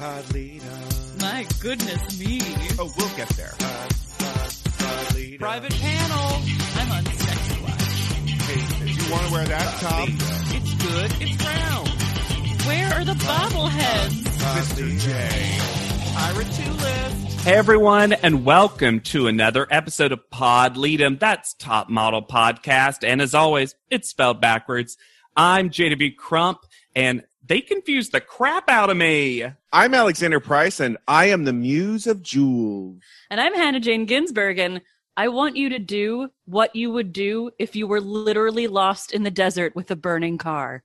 Podleadum. My goodness me. Oh, we'll get there. Podleadum. Private panel. I'm on Sex Watch. Hey, do you want to wear that top? It's good. It's round. Where are the bobbleheads? Mr. J. Ira Two-List. Hey everyone, and welcome to another episode of Podleadum. That's Top Model Podcast, and as always, it's spelled backwards. I'm JW Crump, and they confused the crap out of me. I'm Alexander Price, and I am the muse of Jules. And I'm Hannah Jane Ginsburg, and I want you to do what you would do if you were literally lost in the desert with a burning car.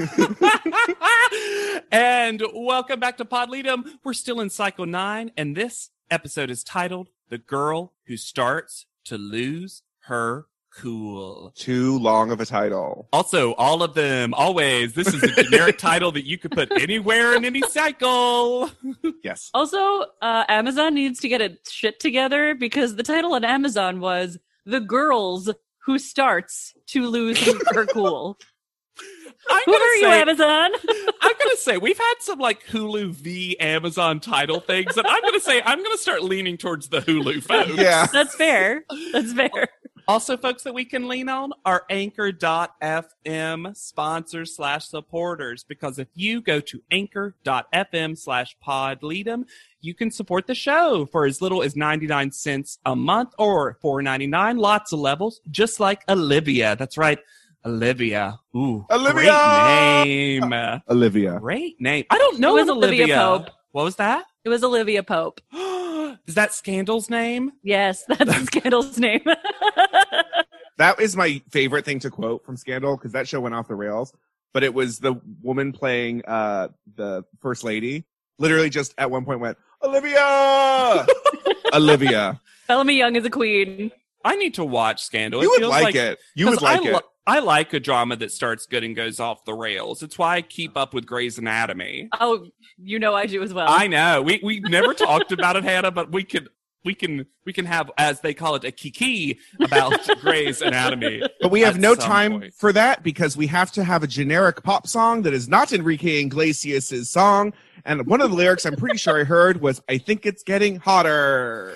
And welcome back to Podleadum. We're still in Cycle 9, and this episode is titled The Girl Who Starts to Lose Her Cool. Too long of a title. Also, all of them, always, this is a generic title that you could put anywhere in any cycle. Yes. Also, Amazon needs to get its shit together because the title on Amazon was The Girls Who Starts to Lose Her Cool. Who are you, Amazon? I'm going to say, we've had some like Hulu v Amazon title things, and I'm going to say, I'm going to start leaning towards the Hulu folks. Yeah. That's fair. That's fair. Also, folks that we can lean on are Anchor.fm sponsors/supporters, because if you go to Anchor.fm/Podleadum, you can support the show for as little as 99 cents a month or $4.99. Lots of levels, just like Olivia. That's right, Olivia. Ooh, Olivia! Great name. Olivia. Great name. I don't know It was an Olivia Pope. What was that? It was Olivia Pope. Is that Scandal's name? Yes, that's Scandal's name. That is my favorite thing to quote from Scandal, because that show went off the rails. But it was the woman playing the first lady. Literally just at one point went, Olivia! Olivia. Bellamy Young is a queen. I need to watch Scandal. You It would feels like it. You would 'cause like it. I like a drama that starts good and goes off the rails. It's why I keep up with Grey's Anatomy. Oh, you know I do as well. I know. We never talked about it, Hannah, but we can have, as they call it, a kiki about Grey's Anatomy. But we have at no some time point. for that because we have to have a generic pop song that is not Enrique Iglesias' song. And one of the lyrics I'm pretty sure I heard was, I think it's getting hotter.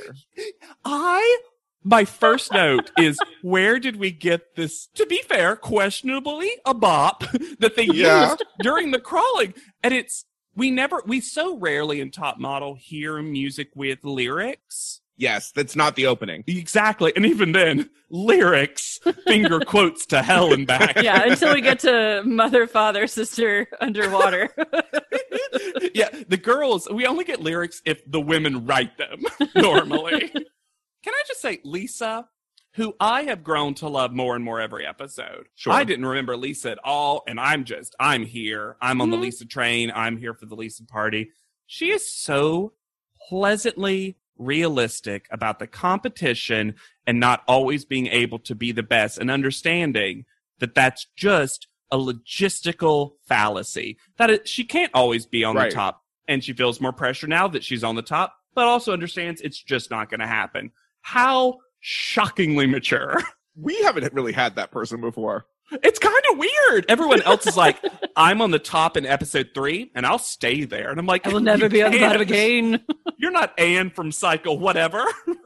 My first note is, where did we get this, to be fair, questionably a bop that they Yeah. used during the crawling? And we so rarely in Top Model hear music with lyrics. Yes, that's not the opening. Exactly. And even then, lyrics, finger quotes to hell and back. Yeah, until we get to mother, father, sister, underwater. Yeah, the girls, we only get lyrics if the women write them, normally. Can I just say, Lisa, who I have grown to love more and more every episode. Sure. I didn't remember Lisa at all, and I'm here. I'm on the Lisa train. I'm here for the Lisa party. She is so pleasantly realistic about the competition and not always being able to be the best, and understanding that that's just a logistical fallacy. She can't always be on Right. the top, and she feels more pressure now that she's on the top, but also understands it's just not going to happen. How shockingly mature. We haven't really had that person before. It's kind of weird. Everyone else is like, I'm on the top in episode 3, and I'll stay there. And I'm like, I will never "You be on the bottom can't. again. You're not Anne from Cycle whatever."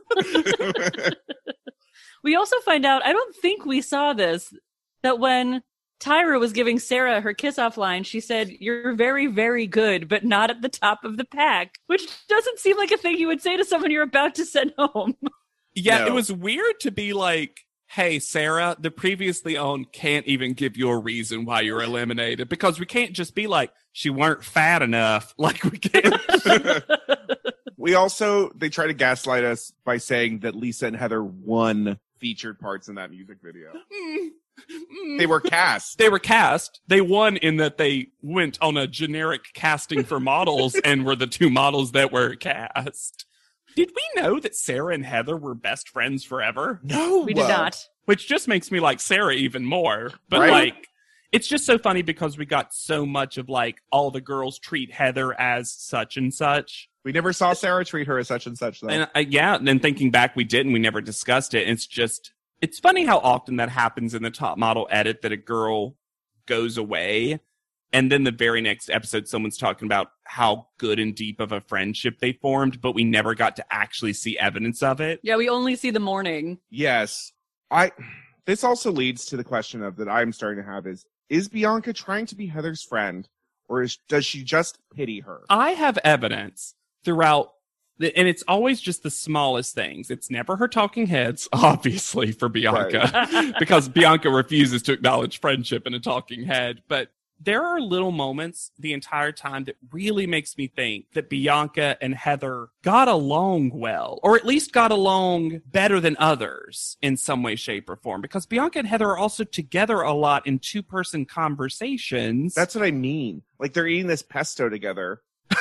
We also find out, I don't think we saw this, that when Tyra was giving Sarah her kiss-off line, she said, "You're very, very good, but not at the top of the pack," which doesn't seem like a thing you would say to someone you're about to send home. Yeah, No. It was weird to be like, "Hey, Sarah, the previously owned can't even give you a reason why you're eliminated," because we can't just be like, "She weren't fat enough." Like, we can't. They try to gaslight us by saying that Lisa and Heather won featured parts in that music video. They were cast. They were cast. They won in that they went on a generic casting for models and were the two models that were cast. Did we know that Sarah and Heather were best friends forever? No, We did not. Which just makes me like Sarah even more. But Right? like, it's just so funny because we got so much of like, all the girls treat Heather as such and such. We never saw Sarah treat her as such and such, though. And and then thinking back, we didn't. We never discussed it. It's funny how often that happens in the Top Model edit, that a girl goes away And then the very next episode, someone's talking about how good and deep of a friendship they formed, but we never got to actually see evidence of it. Yeah, we only see the morning. Yes. This also leads to the question of that I'm starting to have is Bianca trying to be Heather's friend, or does she just pity her? I have evidence throughout, and it's always just the smallest things. It's never her talking heads, obviously, for Bianca, because Bianca refuses to acknowledge friendship in a talking head. But there are little moments the entire time that really makes me think that Bianca and Heather got along well, or at least got along better than others in some way, shape, or form. Because Bianca and Heather are also together a lot in two-person conversations. That's what I mean. Like, they're eating this pesto together.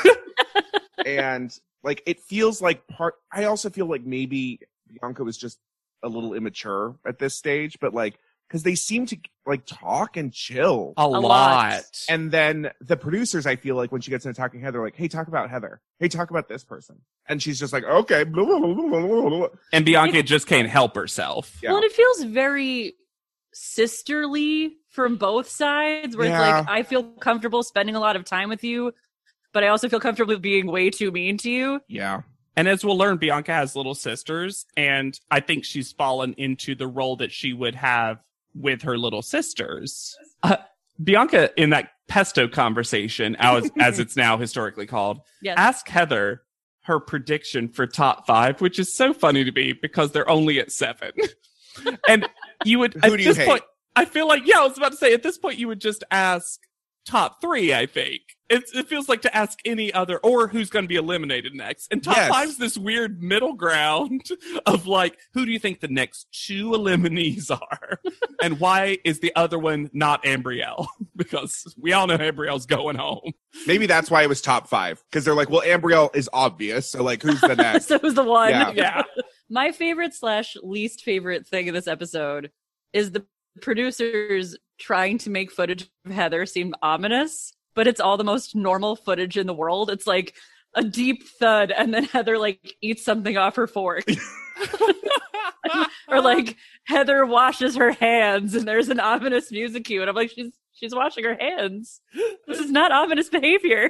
And, like, it feels like I also feel like maybe Bianca was just a little immature at this stage, but, like, because they seem to, like, talk and chill. a lot. And then the producers, I feel like, when she gets into talking Heather, like, hey, talk about Heather. Hey, talk about this person. And she's just like, okay. Blah, blah, blah, blah, blah, blah. And Bianca just can't help herself. Yeah. Well, and it feels very sisterly from both sides, where it's like, I feel comfortable spending a lot of time with you, but I also feel comfortable being way too mean to you. Yeah. And as we'll learn, Bianca has little sisters, and I think she's fallen into the role that she would have with her little sisters. Bianca, in that pesto conversation, as it's now historically called, Yes. ask Heather her prediction for top 5, which is so funny to me because they're only at 7. And you would, Who do you hate? point, I feel like, I was about to say, at this point, you would just ask top 3, I think. It feels like to ask any other, or who's going to be eliminated next. And top 5's this weird middle ground of like, who do you think the next 2 eliminees are? And why is the other one not Ambrielle? Because we all know Ambrielle's going home. Maybe that's why it was top 5. Because they're like, well, Ambrielle is obvious. So, like, who's the next? So it was the one. Yeah. Yeah. My favorite / least favorite thing in this episode is the producers trying to make footage of Heather seem ominous, but it's all the most normal footage in the world. It's like a deep thud, and then Heather like eats something off her fork. Or like Heather washes her hands and there's an ominous music cue, and I'm like, she's washing her hands. This is not ominous behavior.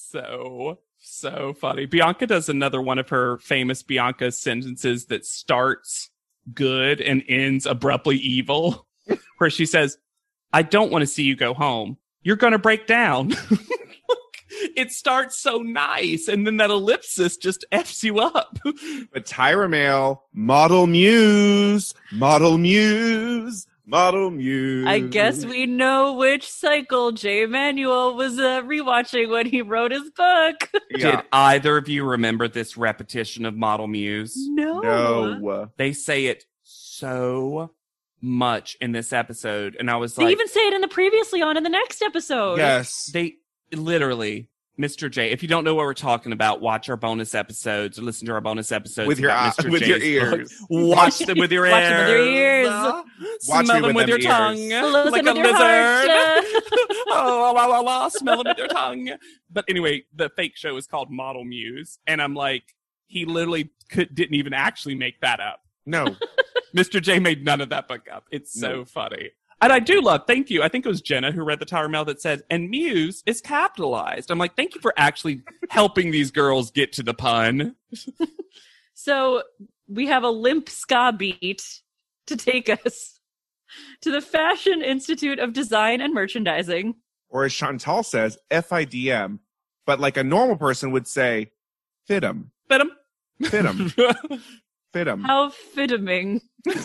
So funny. Bianca does another one of her famous Bianca sentences that starts good and ends abruptly evil, where she says, I don't want to see you go home. You're going to break down. It starts so nice, and then that ellipsis just F's you up. But Tyra Mail, model muse, model muse, model muse. I guess we know which cycle Jay Manuel was rewatching when he wrote his book. Yeah. Did either of you remember this repetition of Model Muse? No. They say it so much in this episode, and I was They like, even say it in the previously on in the next episode. Yes. they literally, Mr. J, if you don't know what we're talking about, watch our bonus episodes or listen to our bonus episodes With your about Mr. with your J's book. ears. Watch them with your ears. Watch them with your ears. Watch Smell me them with with your them tongue. Listen Like with a your lizard. heart. Oh, la, la, la, smell them with your tongue. But anyway, the fake show is called Model Muse. And I'm like, he literally didn't even actually make that up. No. Mr. J made none of that book up. It's so No. funny. And I do love, thank you. I think it was Jenna who read the Tyra Mail that said, and Muse is capitalized. I'm like, thank you for actually helping these girls get to the pun. So we have a limp ska beat to take us to the Fashion Institute of Design and Merchandising. Or as Chantal says, FIDM. But like a normal person would say, fit 'em. Fit 'em. Fit 'em. Fit 'em. How fitting.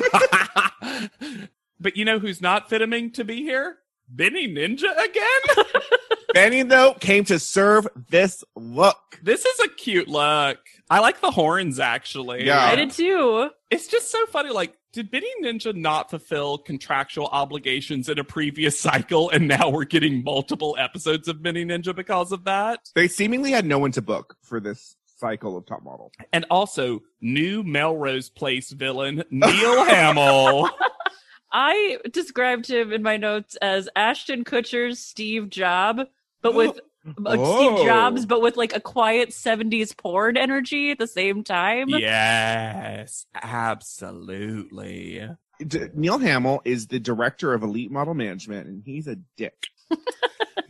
But you know who's not fitting to be here? Benny Ninja again? Benny, though, came to serve this look. This is a cute look. I like the horns, actually. Yeah. I did too. It's just so funny. Like, did Benny Ninja not fulfill contractual obligations in a previous cycle, and now we're getting multiple episodes of Benny Ninja because of that? They seemingly had no one to book for this cycle of Top Model. And also, new Melrose Place villain, Neil Hamill. I described him in my notes as Ashton Kutcher's Steve Jobs, but with Steve Jobs, but with like a quiet 70s porn energy at the same time. Yes, absolutely. Neil Hamill is the director of Elite Model Management, and he's a dick.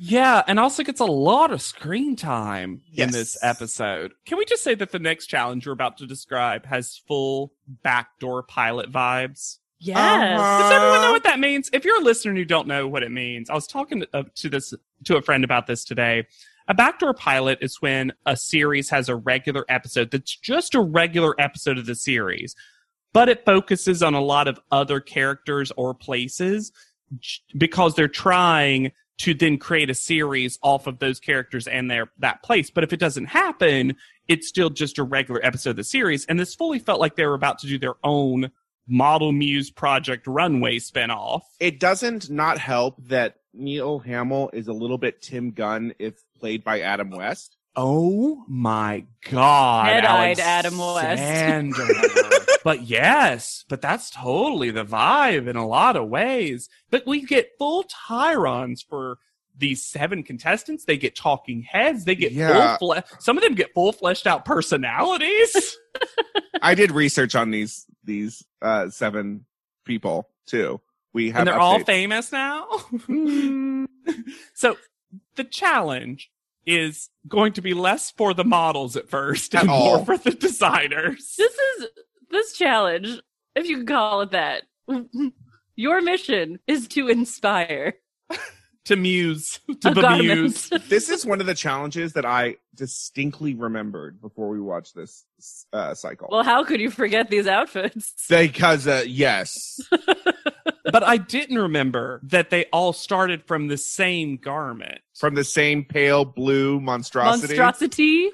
Yeah, and also gets a lot of screen time in Yes. this episode. Can we just say that the next challenge we're about to describe has full backdoor pilot vibes? Yes. Does everyone know what that means? If you're a listener and you don't know what it means, I was talking to a friend about this today. A backdoor pilot is when a series has a regular episode that's just a regular episode of the series, but it focuses on a lot of other characters or places because they're trying to then create a series off of those characters and that place. But if it doesn't happen, it's still just a regular episode of the series. And this fully felt like they were about to do their own Model Muse Project Runway spinoff. It doesn't not help that Neil Hamill is a little bit Tim Gunn if played by Adam West. Oh my God. Head-eyed Adam West. Alexander. But yes, but that's totally the vibe in a lot of ways. But we get full Tyrons for these 7 contestants. They get talking heads. They get some of them get full fleshed out personalities. I did research on these 7 people too. We have And they're updates. all famous now. So the challenge is going to be less for the models at first and more for the designers. This challenge, if you can call it that. Your mission is to inspire. To muse. To A garment. bemuse. This is one of the challenges that I distinctly remembered before we watched this cycle. Well, how could you forget these outfits? Because, yes. But I didn't remember that they all started from the same garment. From the same pale blue monstrosity. Monstrosity?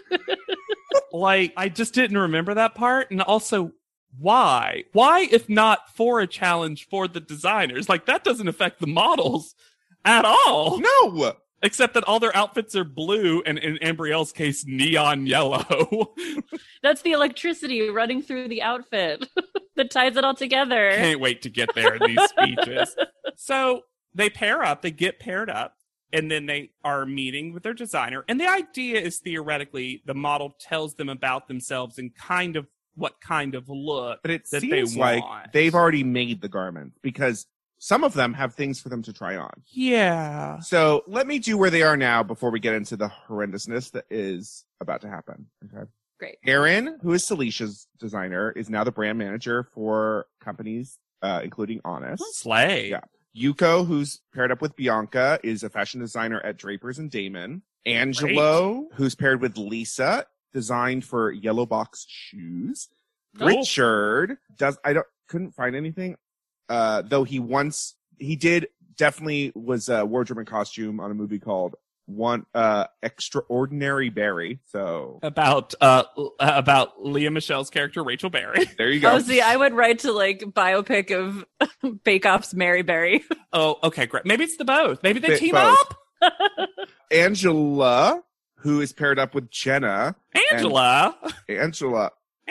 Like, I just didn't remember that part. And also, why? Why, if not for a challenge for the designers? Like, that doesn't affect the models at all. No! Except that all their outfits are blue and, in Ambrielle's case, neon yellow. That's the electricity running through the outfit that ties it all together. Can't wait to get there in these speeches. So they pair up, they get paired up, and then they are meeting with their designer. And the idea is theoretically the model tells them about themselves and kind of what kind of look But it that seems they like want. they've already made the garment because some of them have things for them to try on. Yeah. So let me do where they are now before we get into the horrendousness that is about to happen. Okay. Great. Erin, who is Celicia's designer, is now the brand manager for companies, including Honest. Slay. Yeah. Yuko, who's paired up with Bianca, is a fashion designer at Drapers and Damon. Angelo, who's paired with Lisa, designed for Yellow Box shoes. Cool. Richard couldn't find anything. Though he did definitely was a wardrobe and costume on a movie called Extraordinary Barry. So About Leah Michelle's character, Rachel Berry. there you go. Oh, see, I would write to like biopic of Bake Off's Mary Berry. Oh, okay, great. Maybe it's the both. Maybe they team Both. up. Angela, who is paired up with Jenna. Angela. Angela,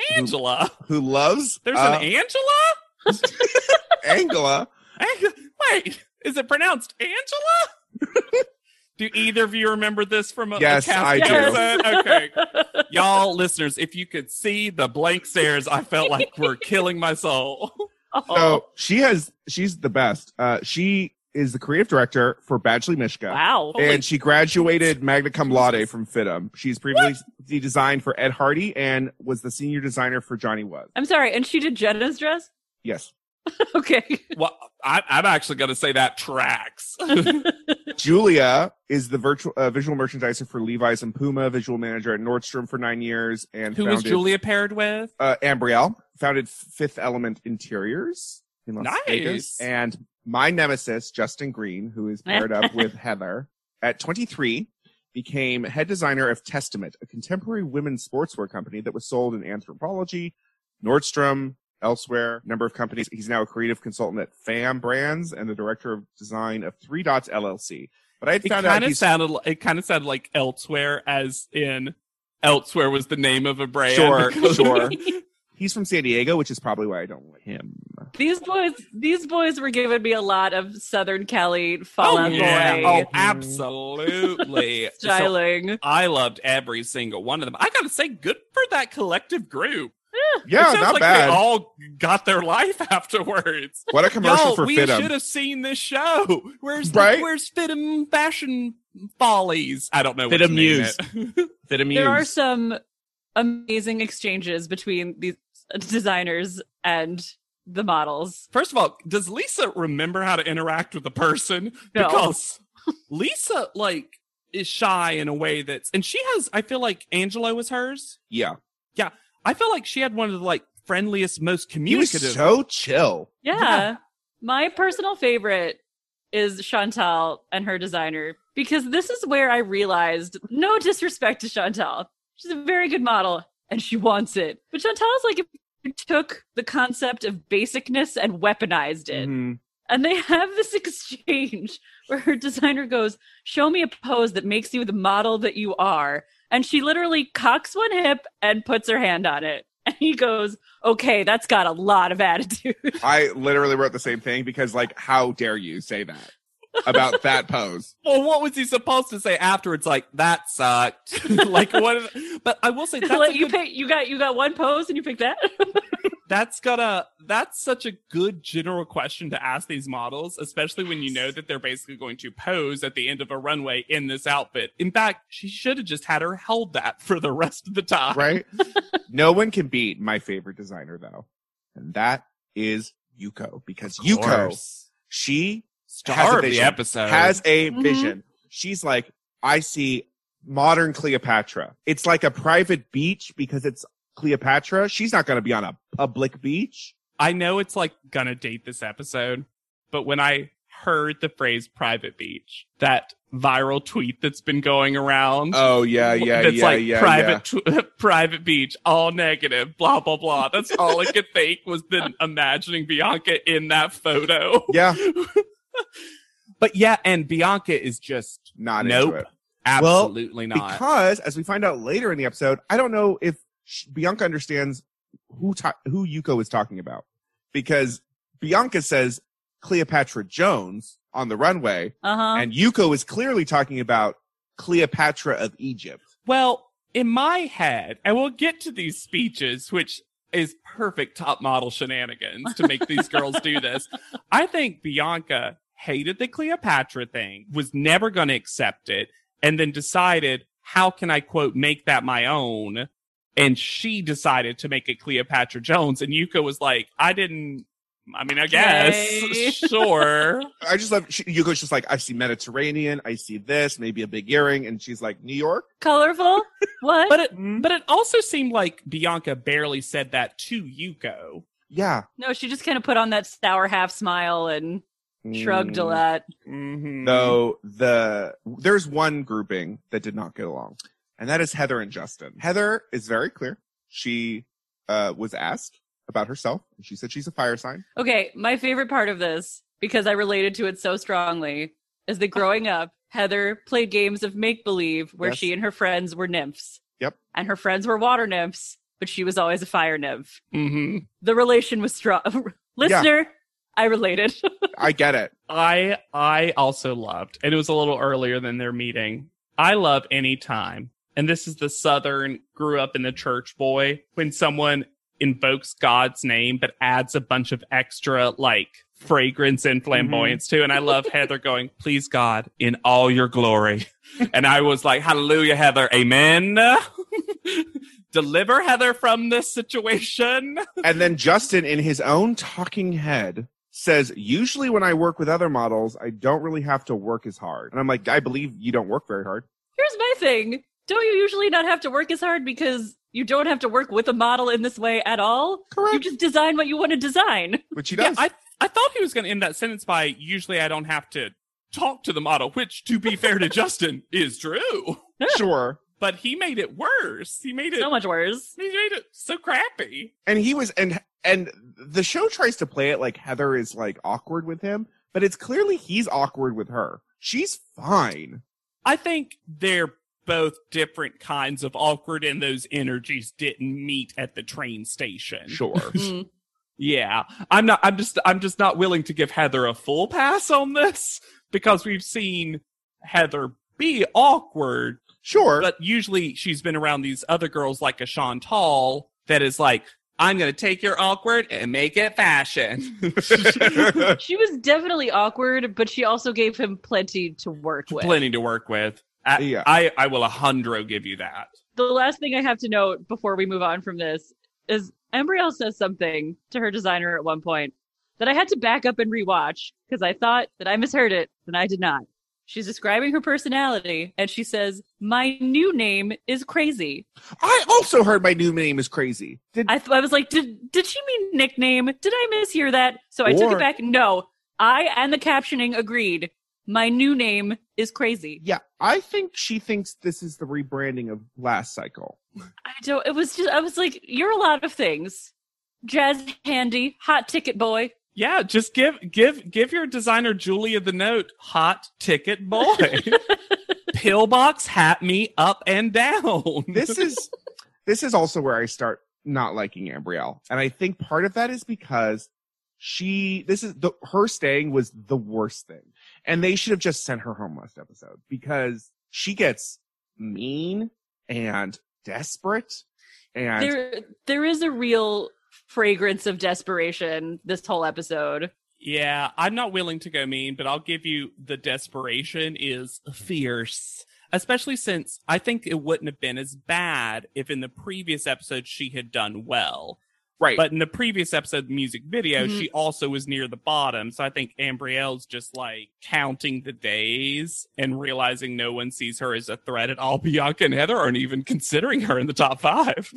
who loves There's an Angela? Angela. Wait, is it pronounced Angela? Do either of you remember this from a Yes, cast I do. episode? Okay. Y'all, listeners, if you could see the blank stares, I felt like we're killing my soul. So she's the best. She is the creative director for Badgley Mishka. Wow. And she graduated magna cum laude from FITM. She's previously designed for Ed Hardy and was the senior designer for Johnny Was. I'm sorry, and she did Jenna's dress? Yes. Okay. Well, I'm actually going to say that tracks. Julia is the visual merchandiser for Levi's and Puma, visual manager at Nordstrom for 9 years. And Who was Julia paired with? Ambrielle. Founded Fifth Element Interiors in Las Vegas. And my nemesis, Justin Green, who is paired up with Heather, at 23, became head designer of Testament, a contemporary women's sportswear company that was sold in Anthropologie, Nordstrom, elsewhere, number of companies. He's now a creative consultant at FAM Brands and the director of design of 3 Dots LLC. But I found out it kind of sounded like Elsewhere, as in Elsewhere was the name of a brand. Sure. He's from San Diego, which is probably why I don't like him. These boys were giving me a lot of Southern Cali Fall Out Boy. Oh, absolutely. styling. So I loved every single one of them. I gotta say, good for that collective group. Yeah, it sounds not like bad. they all got their life afterwards. What a commercial Y'all, for we Fitum. should have seen this show. Where's Right? where's Fitum Fashion Follies? I don't know what Fitum to name Muse. it. There are some amazing exchanges between these designers and the models. First of all, does Lisa remember how to interact with a person? No. Because Lisa, like, is shy in a way that's... And she has... I feel like Angelo was hers. Yeah. I feel like she had one of the, like, friendliest, most He was communicative... so chill. Yeah. My personal favorite is Chantal and her designer, because this is where I realized, no disrespect to Chantal, she's a very good model and she wants it. But Chantal's like, if you took the concept of basicness and weaponized it. Mhm. And they have this exchange where her designer goes, show me a pose that makes you the model that you are. And she literally cocks one hip and puts her hand on it. And he goes, okay, that's got a lot of attitude. I literally wrote the same thing because, like, how dare you say that about that pose? Well, what was he supposed to say afterwards? Like, that sucked. Like, what? But I will say that's Like, a you good, you got one pose and you picked that? that's such a good general question to ask these models, especially when you know that they're basically going to pose at the end of a runway in this outfit. In fact, she should have just had her held that for the rest of the time. Right? No one can beat my favorite designer, though. And that is Yuko. Because Yuko, she has Star a of the vision. episode. Has a Mhm. vision. She's like, I see modern Cleopatra. It's like a private beach because it's Cleopatra. She's not going to be on a public beach. I know it's like gonna date this episode, but when I heard the phrase private beach, that viral tweet that's been going around. Oh, yeah. That's private beach, all negative, blah, blah, blah. That's all I could think was then imagining Bianca in that photo. Yeah. But yeah, and Bianca is just Not nope, into it. absolutely not. Because, as we find out later in the episode, I don't know if Bianca understands who Yuko is talking about. Because Bianca says Cleopatra Jones on the runway, Uh-huh. and Yuko is clearly talking about Cleopatra of Egypt. Well, in my head, and we'll get to these speeches, which is perfect top model shenanigans to make these girls do this. I think Bianca hated the Cleopatra thing, was never going to accept it, and then decided, how can I, quote, make that my own? And she decided to make it Cleopatra Jones, and Yuko was like, I guess, Okay. sure. I just love, Yuko's just like, I see Mediterranean, I see this, maybe a big earring, and she's like, New York? Colorful? What? But it also seemed like Bianca barely said that to Yuko. Yeah. No, she just kind of put on that sour half smile and shrugged a lot. Mm-hmm. Though there's one grouping that did not get along, and that is Heather and Justin. Heather is very clear. She was asked about herself, and she said she's a fire sign. Okay, my favorite part of this, because I related to it so strongly, is that growing up, Heather played games of make-believe where Yes. she and her friends were nymphs. Yep. And her friends were water nymphs, but she was always a fire nymph. Mm-hmm. The relation was strong. Listener, I related. I get it. I also loved, and it was a little earlier than their meeting. I love any time, and this is the Southern grew up in the church boy, when someone invokes God's name but adds a bunch of extra like fragrance and flamboyance too. And I love Heather going, please God, in all your glory. And I was like, hallelujah, Heather, amen. Deliver Heather from this situation. And then Justin, in his own talking head, says, usually when I work with other models, I don't really have to work as hard. And I'm like, I believe you don't work very hard. Here's my thing. Don't you usually not have to work as hard because you don't have to work with a model in this way at all? Correct. You just design what you want to design. Which he Yeah, does. I thought he was going to end that sentence by, usually I don't have to talk to the model, which, to be fair to Justin, is true. Sure. But he made it worse. He made it So much worse. He made it so crappy. And he was, and the show tries to play it like Heather is like awkward with him, but it's clearly he's awkward with her. She's fine. I think they're both different kinds of awkward, and those energies didn't meet at the train station. Sure. Mm. Yeah. I'm just not willing to give Heather a full pass on this, because we've seen Heather be awkward, Sure. but usually she's been around these other girls like a Chantal that is like, I'm going to take your awkward and make it fashion. She was definitely awkward, but she also gave him plenty to work with. Plenty to work with. Yeah. I will 100 give you that. The last thing I have to note before we move on from this is Ambrielle says something to her designer at one point that I had to back up and rewatch because I thought that I misheard it, and I did not. She's describing her personality, and she says, "My new name is Crazy." I also heard my new name is Crazy. I was like, did she mean nickname? Did I mishear that? So I took it back. No, I and the captioning agreed. My new name is Crazy. Yeah, I think she thinks this is the rebranding of last cycle. I was like, you're a lot of things. Jazz handy, hot ticket boy. Yeah, just give your designer Julia the note. Hot ticket boy. Pillbox hat me up and down. This is also where I start not liking Ambrielle. And I think part of that is because her staying was the worst thing. And they should have just sent her home last episode because she gets mean and desperate. And there is a real fragrance of desperation this whole episode. Yeah, I'm not willing to go mean, but I'll give you the desperation is fierce. Especially since I think it wouldn't have been as bad if in the previous episode she had done well. Right. But in the previous episode music video, she also was near the bottom. So I think Ambrielle's just like counting the days and realizing no one sees her as a threat at all. Bianca and Heather aren't even considering her in the top 5.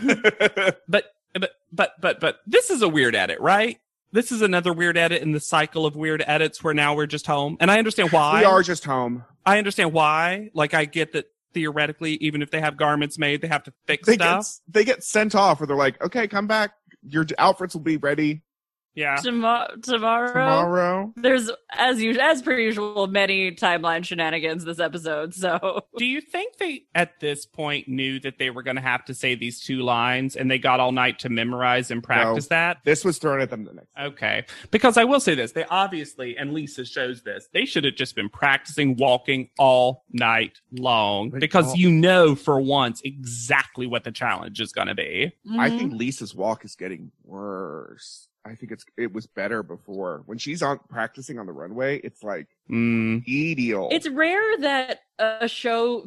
But this is a weird edit, right? This is another weird edit in the cycle of weird edits where now we're just home. And I understand why. We are just home. I understand why. Like, I get that theoretically, even if they have garments made, they have to fix stuff. They get sent off, or they're like, okay, come back. Your outfits will be ready. Yeah. Tomorrow. There's, as per usual, many timeline shenanigans this episode. So, do you think they, at this point, knew that they were going to have to say these 2 lines and they got all night to memorize and practice that? This was thrown at them the next day. Okay. Because I will say this. They obviously, and Lisa shows this, they should have just been practicing walking all night long. Because you know for once exactly what the challenge is going to be. Mm-hmm. I think Lisa's walk is getting worse. I think it was better before. When she's practicing on the runway, it's like ideal. It's rare that this show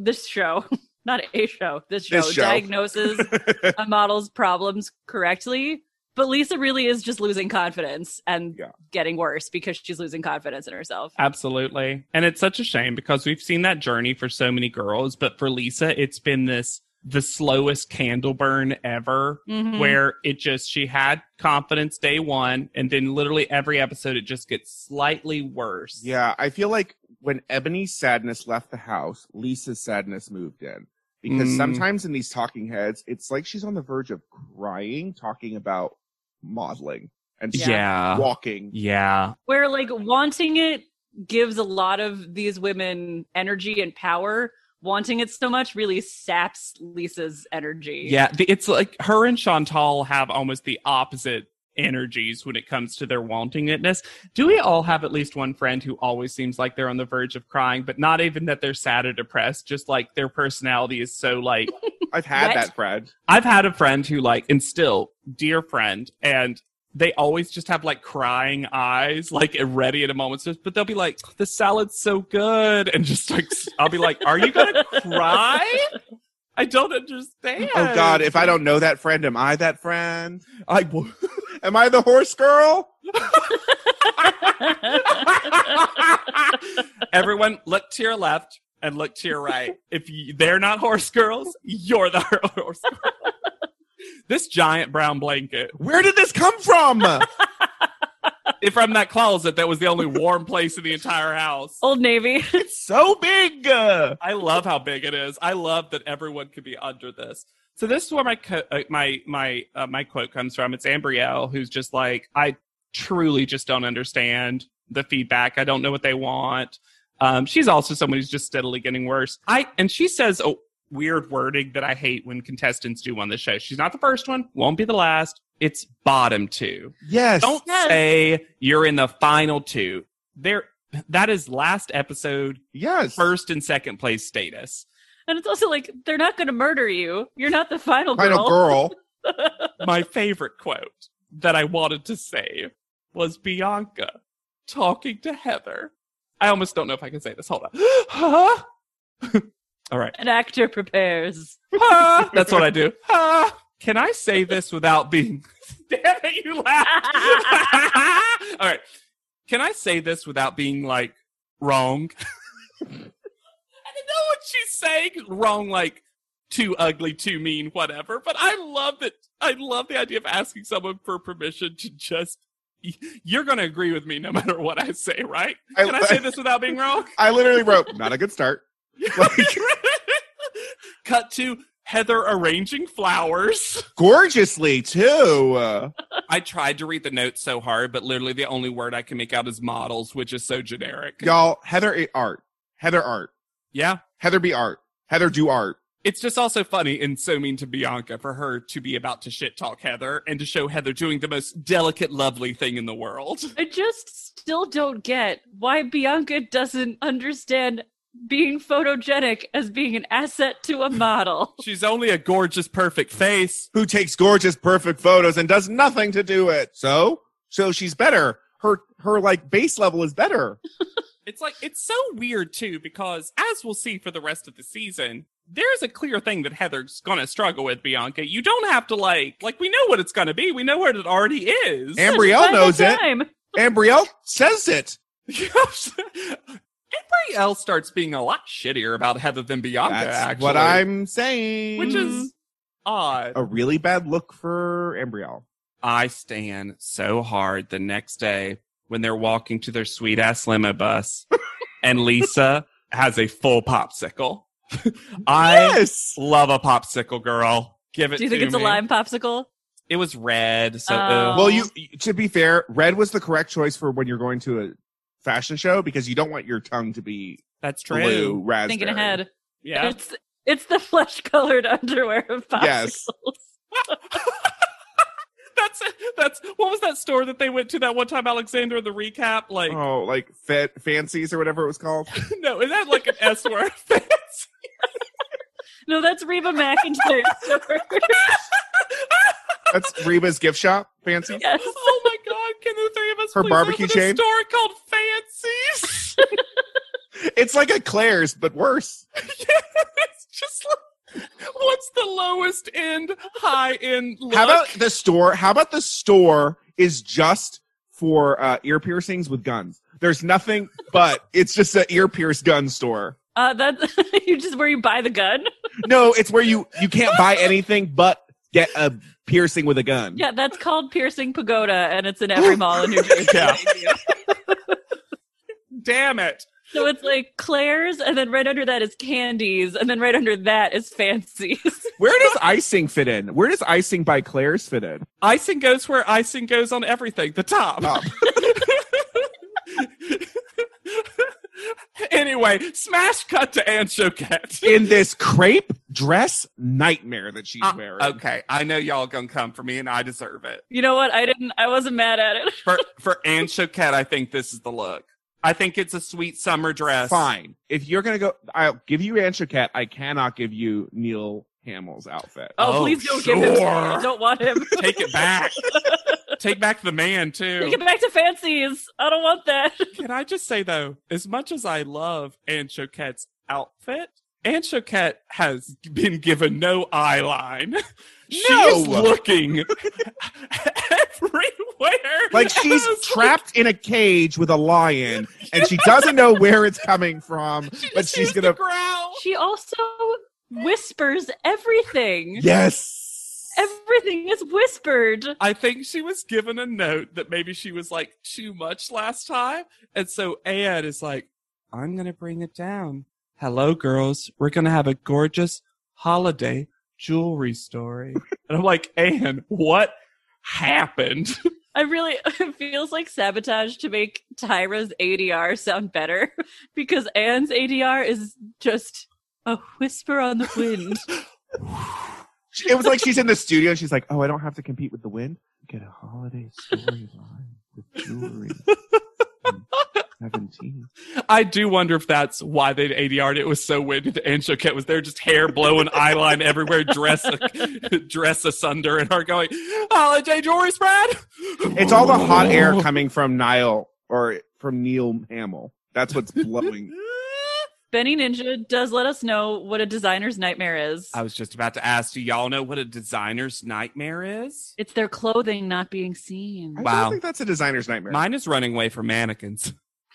diagnoses a model's problems correctly. But Lisa really is just losing confidence and getting worse because she's losing confidence in herself. Absolutely. And it's such a shame because we've seen that journey for so many girls. But for Lisa, it's been the slowest candle burn ever, where she had confidence day one, and then literally every episode it just gets slightly worse. Yeah, I feel like when Ebony's sadness left the house, Lisa's sadness moved in. Because sometimes in these talking heads, it's like she's on the verge of crying, talking about modeling and walking. Yeah. Where like wanting it gives a lot of these women energy and power. Wanting it so much really saps Lisa's energy. Yeah, it's like her and Chantal have almost the opposite energies when it comes to their wanting itness. Do we all have at least one friend who always seems like they're on the verge of crying, but not even that they're sad or depressed, just like their personality is so like... I've had that friend. I've had a friend who like, and still, dear friend, and they always just have like crying eyes, like ready at a moment. But they'll be like, the salad's so good. And just like, I'll be like, are you going to cry? I don't understand. Oh God, if I don't know that friend, am I that friend? Am I the horse girl? Everyone look to your left and look to your right. If they're not horse girls, you're the horse girl. This giant brown blanket. Where did this come from? From that closet that was the only warm place in the entire house. Old Navy. It's so big. I love how big it is. I love that everyone could be under this. So this is where my quote comes from. It's Ambrielle, who's just like, I truly just don't understand the feedback. I don't know what they want. She's also someone who's just steadily getting worse. And she says, weird wording that I hate when contestants do on the show. She's not the first one, won't be the last. It's bottom 2. Yes. Don't say you're in the final 2. That is last episode. Yes. First and second place status. And it's also like, they're not going to murder you. You're not the final girl. My favorite quote that I wanted to say was Bianca talking to Heather. I almost don't know if I can say this. Hold on. Huh? All right. An actor prepares. Huh? That's what I do. Huh? Can I say this without being... Damn it, you laughed. All right. Can I say this without being, like, wrong? I don't know what she's saying. Wrong, like, too ugly, too mean, whatever. But I love it. I love the idea of asking someone for permission to just... You're going to agree with me no matter what I say, right? Can I say this without being wrong? I literally wrote, not a good start. Cut to Heather arranging flowers. Gorgeously, too. I tried to read the notes so hard, but literally the only word I can make out is models, which is so generic. Y'all, Heather art. Heather art. Yeah. Heather be art. Heather do art. It's just also funny and so mean to Bianca for her to be about to shit talk Heather and to show Heather doing the most delicate, lovely thing in the world. I just still don't get why Bianca doesn't understand being photogenic as being an asset to a model. She's only a gorgeous, perfect face. Who takes gorgeous, perfect photos and does nothing to do it. So she's better. Her like base level is better. It's like, it's so weird too, because as we'll see for the rest of the season, there's a clear thing that Heather's gonna struggle with, Bianca. You don't have to like we know what it's gonna be. We know what it already is. Ambrielle knows it. Ambrielle says it. Ambrielle starts being a lot shittier about Heather than Bianca, That's actually. what I'm saying. Which is odd. A really bad look for Ambrielle. I stand so hard the next day when they're walking to their sweet-ass limo bus and Lisa has a full popsicle. I love a popsicle, girl. Give it to me. Do you think it's a lime popsicle? It was red. So, Well, to be fair, red was the correct choice for when you're going to a fashion show because you don't want your tongue to be that's true. Blue raspberry. Thinking ahead. Yeah. It's the flesh-colored underwear of popsicles. Yes. That's what was that store that they went to that one time, Alexander, the recap? Like Fancies or whatever it was called. No, is that like an S word? Fancy? No, that's Reba McEntire. That's Reba's gift shop, Fancies. Yes. Oh my God! Can the three of us Her please barbecue open chain? a store called Fancies? It's like a Claire's, but worse. It's just like, what's the lowest end, high end look? How about the store is just for ear piercings with guns? There's nothing but it's just an ear pierce gun store. That's where you buy the gun. No, it's where you can't buy anything but get a piercing with a gun. Yeah, that's called Piercing Pagoda, and it's in every mall in New Jersey. Yeah. Damn it. So it's like Claire's, and then right under that is Candies, and then right under that is Fancies. Where does icing fit in? Where does icing by Claire's fit in? Icing goes where icing goes on everything. The top. Anyway, smash cut to Anne Choquette. In this crepe dress nightmare that she's wearing. Okay, I know y'all gonna come for me, and I deserve it. You know what? I wasn't mad at it. For Anne Choquette, I think this is the look. I think it's a sweet summer dress. Fine. If you're going to go, I'll give you Anne Choquette. I cannot give you Neil Hamill's outfit. Oh, please don't give him. I don't want him. Take it back. Take back the man, too. Take it back to Fancies. I don't want that. Can I just say, though, as much as I love Anne Choquette's outfit, Anne Choquette has been given no eye line. She is looking everywhere. Like she's trapped in a cage with a lion and she doesn't know where it's coming from, but she's going to growl. She also whispers everything. Yes. Everything is whispered. I think she was given a note that maybe she was like too much last time. And so Anne is like, I'm going to bring it down. Hello, girls. We're going to have a gorgeous holiday jewelry story. And I'm like, Anne, what happened? It feels like sabotage to make Tyra's ADR sound better because Anne's ADR is just a whisper on the wind. It was like she's in the studio and she's like, oh, I don't have to compete with the wind. Get a holiday storyline with jewelry. 17. I do wonder if that's why they'd ADR'd it. It was so windy that Anne Choquette was there, just hair blowing, eyeline everywhere, dress asunder, and her going, holiday jewelry spread. It's all the hot air coming from Niall or from Neil Hamill. That's what's blowing. Benny Ninja does let us know what a designer's nightmare is. I was just about to ask, do y'all know what a designer's nightmare is? It's their clothing not being seen. I Wow. don't think that's a designer's nightmare. Mine is running away from mannequins.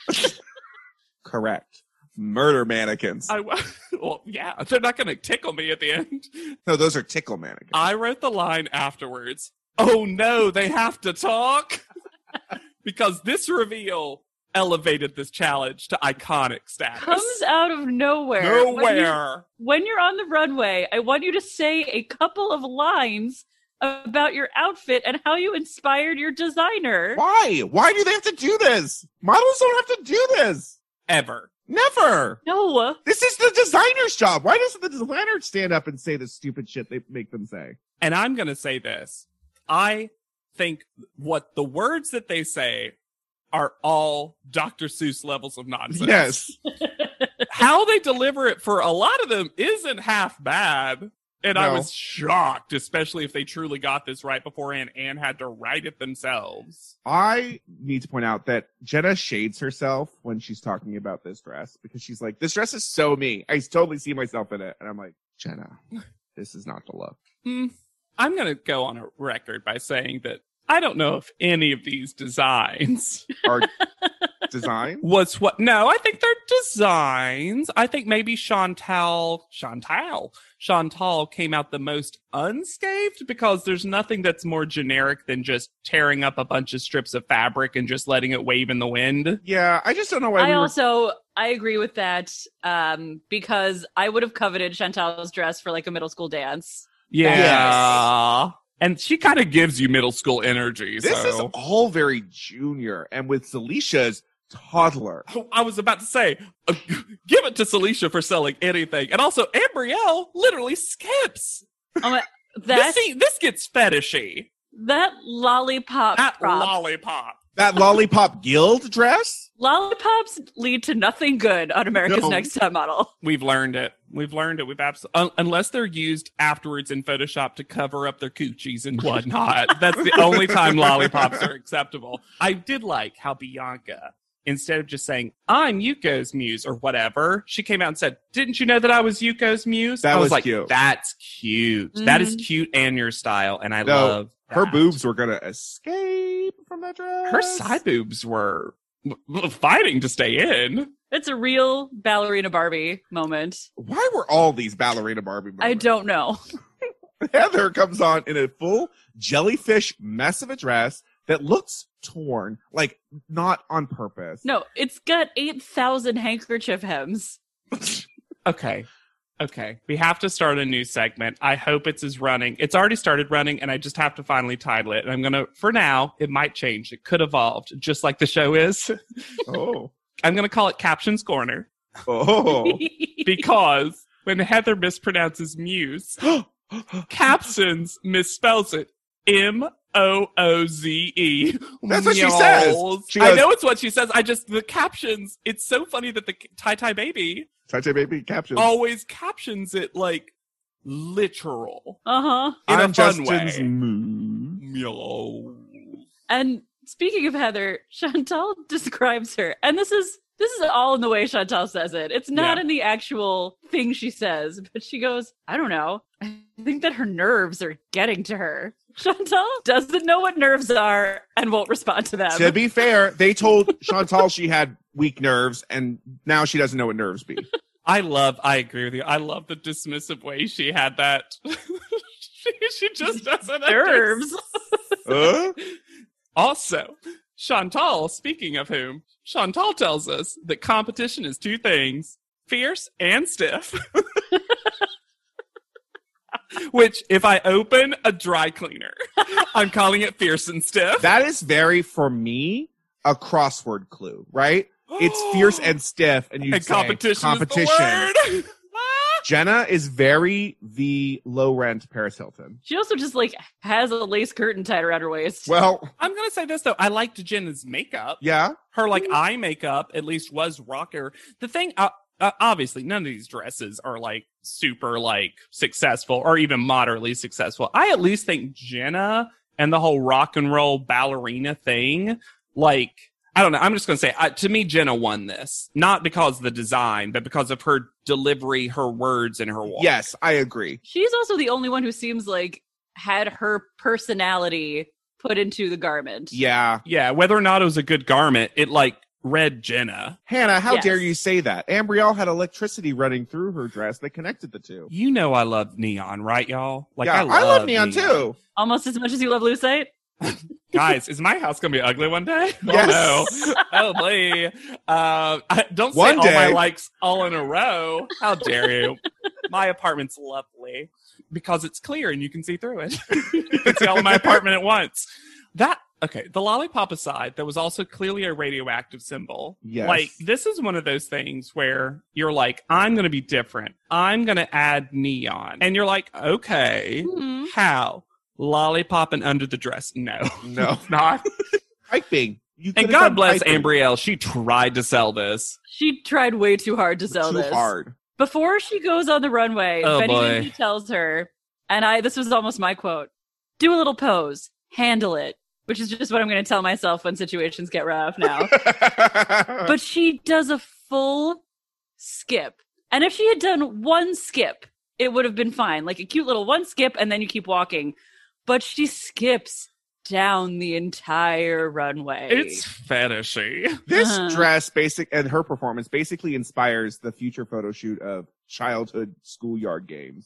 Correct. Murder mannequins. Well, yeah, they're not going to tickle me at the end. No, those are tickle mannequins. I wrote the line afterwards. Oh no, they have to talk? Because this reveal elevated this challenge to iconic status. Comes out of nowhere. Nowhere. When you're on the runway, I want you to say a couple of lines about your outfit and how you inspired your designer. Why? Why do they have to do this? Models don't have to do this. Ever. Never. No. This is the designer's job. Why doesn't the designer stand up and say the stupid shit they make them say? And I'm going to say this. I think what the words that they say are all Dr. Seuss levels of nonsense. Yes. How they deliver it for a lot of them isn't half bad. And I No. was shocked, especially if they truly got this right beforehand and had to write it themselves. I need to point out that Jenna shades herself when she's talking about this dress because she's like, this dress is so me. I totally see myself in it. And I'm like, Jenna, this is not the look. I'm going to go on a record by saying that I don't know if any of these designs Our design? was what. No, I think they're designs. I think maybe Chantal came out the most unscathed because there's nothing that's more generic than just tearing up a bunch of strips of fabric and just letting it wave in the wind. Yeah, I just don't know why I agree with that because I would have coveted Chantal's dress for like a middle school dance. Yeah. And she kind of gives you middle school energy. This is all very junior. And with Celicia's toddler. I was about to say, give it to Celicia for selling anything. And also, Ambrielle literally skips. This gets fetishy. That lollipop That prop. lollipop. That lollipop guild dress? Lollipops lead to nothing good on America's No. Next Top Model. We've learned it. We've absolutely, unless they're used afterwards in Photoshop to cover up their coochies and whatnot. That's the only time lollipops are acceptable. I did like how Bianca, instead of just saying, I'm Yuko's muse or whatever, she came out and said, didn't you know that I was Yuko's muse? That I was like, cute. That's cute. Mhm. That is cute and your style. And I No, love her that. boobs were going to escape from that dress. Her side boobs were fighting to stay in. It's a real ballerina Barbie moment. Why were all these ballerina Barbie moments? I don't know. Heather comes on in a full jellyfish mess of a dress that looks torn, like not on purpose. No, it's got 8,000 handkerchief hems. Okay. We have to start a new segment. I hope it's running. It's already started running, and I just have to finally title it. And I'm going to, for now, it might change. It could evolve, just like the show is. Oh. I'm going to call it Captions Corner. Oh. Because when Heather mispronounces Muse, Captions misspells it. Mooze. That's what she says. She I goes- know it's what she says. The captions, it's so funny that the Tie Baby Touch a baby captions. always captions it like literal. Uh-huh. In I'm a fun Justin's way. mood. Meow. And speaking of Heather, Chantal describes her. And this is all in the way Chantal says it. It's not Yeah. in the actual thing she says, but she goes, I don't know. I think that her nerves are getting to her. Chantal doesn't know what nerves are and won't respond to them. To be fair, they told Chantal she had weak nerves, and now she doesn't know what nerves be. I agree with you. I love the dismissive way she had that. she just doesn't Nerves. Also, Chantal, speaking of whom, Chantal tells us that competition is two things, fierce and stiff. Which, if I open a dry cleaner, I'm calling it fierce and stiff. That is very, for me, a crossword clue, right? It's fierce and stiff, and you And say competition. Is the word. Jenna is very the low rent Paris Hilton. She also just like has a lace curtain tied around her waist. Well, I'm gonna say this though. I liked Jenna's makeup. yeah. Her like eye makeup at least was rocker. The thing, obviously, none of these dresses are like super like successful or even moderately successful. I at least think Jenna and the whole rock and roll ballerina thing, like, I don't know. I'm just going to say, to me, Jenna won this. Not because of the design, but because of her delivery, her words, and her walk. Yes, I agree. She's also the only one who seems like had her personality put into the garment. Yeah. Yeah, whether or not it was a good garment, it like read Jenna. Hannah, how Yes. dare you say that? Ambrielle had electricity running through her dress that connected the two. You know I love neon, right, y'all? Like yeah, I love neon too. Almost as much as you love Lucite. Guys, is my house gonna be ugly one day? Yes. Oh no! Oh boy! Don't say One all my day. likes all in a row. How dare you? My apartment's lovely because it's clear and you can see through it. You can see all of my apartment at once. Okay, the lollipop aside, there was also clearly a radioactive symbol. Yes. Like, this is one of those things where you're like, I'm going to be different. I'm going to add neon. And you're like, okay, Mhm. how? Lollipop and under the dress? No. No. Not. Piping. You And could've God done bless piping. Ambrielle. She tried to sell this. She tried way too hard to sell Too this. hard. Before she goes on the runway, Oh, Benny boy. Benji tells her, and this was almost my quote, do a little pose, handle it, which is just what I'm going to tell myself when situations get rough now. But she does a full skip. And if she had done one skip, it would have been fine. Like a cute little one skip, and then you keep walking. But she skips down the entire runway. It's fetishy. This Uh-huh. dress and her performance basically inspires the future photo shoot of childhood schoolyard games.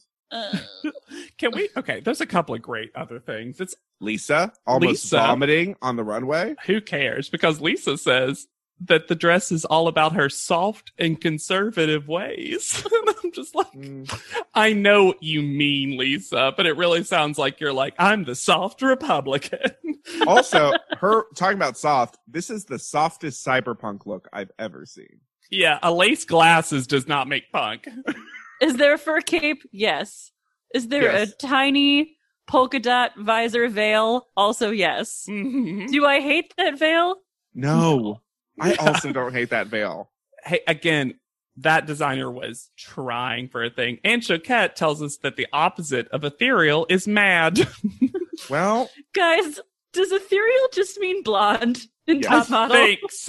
Can we? Okay, there's a couple of great other things. It's Lisa almost Lisa. vomiting on the runway. who cares? Because Lisa says that the dress is all about her soft and conservative ways. And I'm just like, I know what you mean, Lisa, but it really sounds like you're like, I'm the soft Republican. Also, her talking about soft, this is the softest cyberpunk look I've ever seen. Yeah, a lace glasses does not make punk. Is there a fur cape? Yes. Is there Yes. a tiny polka dot visor veil? Also, yes. Mhm. Do I hate that veil? No. I Yeah. also don't hate that veil. Hey, again, that designer was trying for a thing. And Choquette tells us that the opposite of ethereal is mad. Well, Guys, does ethereal just mean blonde in Yes. top model?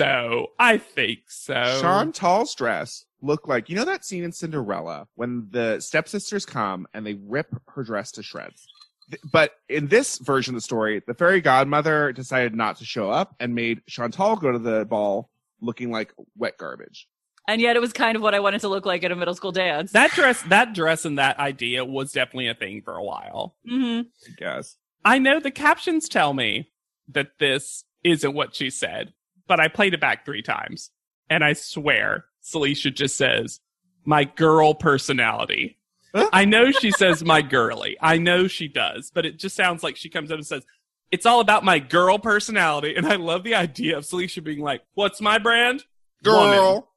I think so. Chantal's dress looked like, you know that scene in Cinderella when the stepsisters come and they rip her dress to shreds? But in this version of the story, the fairy godmother decided not to show up and made Chantal go to the ball looking like wet garbage. And yet it was kind of what I wanted to look like at a middle school dance. That dress and that idea was definitely a thing for a while. hmm I guess. I know the captions tell me that this isn't what she said, but I played it back 3 times. And I swear, Celicia just says, my girl personality. Huh? I know she says my girly. I know she does, but it just sounds like she comes up and says, it's all about my girl personality. And I love the idea of Celicia being like, what's my brand? Girl.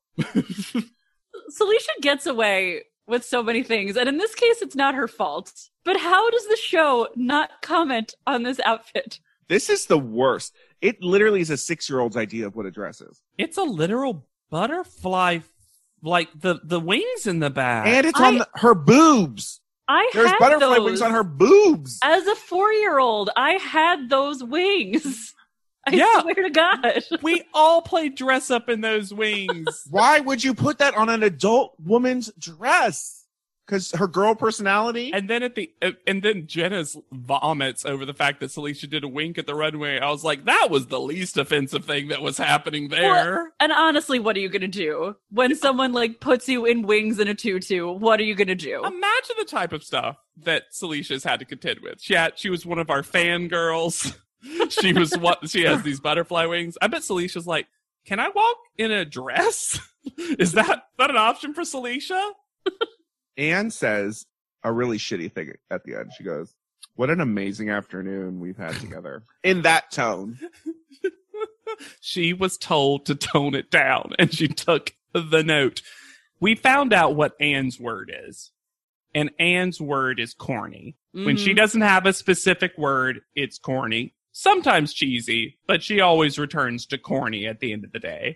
Celicia gets away with so many things, and in this case, it's not her fault. But how does the show not comment on this outfit? This is the worst. It literally is a 6-year-old's idea of what a dress is. It's a literal butterfly, like the wings in the back. And it's on her boobs. There's had butterfly those. wings on her boobs. As a 4-year-old, I had those wings. I Yeah. swear to God. We all played dress up in those wings. Why would you put that on an adult woman's dress? Because her girl personality? And then Jenna's vomits over the fact that Celicia did a wink at the runway. I was like, that was the least offensive thing that was happening there. And honestly, what are you going to do? When someone like puts you in wings in a tutu, what are you going to do? Imagine the type of stuff that Celicia's had to contend with. She was one of our fangirls. She has these butterfly wings. I bet Celicia's like, can I walk in a dress? Is that an option for Celicia? Anne says a really shitty thing at the end. She goes, what an amazing afternoon we've had together. In that tone. She was told to tone it down, and she took the note. We found out what Anne's word is. and Anne's word is corny. When she Mhm. doesn't have a specific word, it's corny. Sometimes cheesy, but she always returns to corny at the end of the day.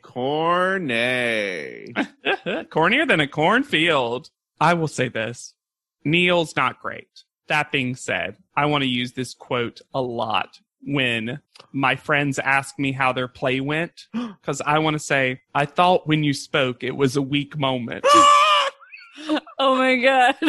Corny. Cornier than a cornfield. I will say this. Neil's not great. That being said, I want to use this quote a lot when my friends ask me how their play went, because I want to say, I thought when you spoke it was a weak moment. Oh my god.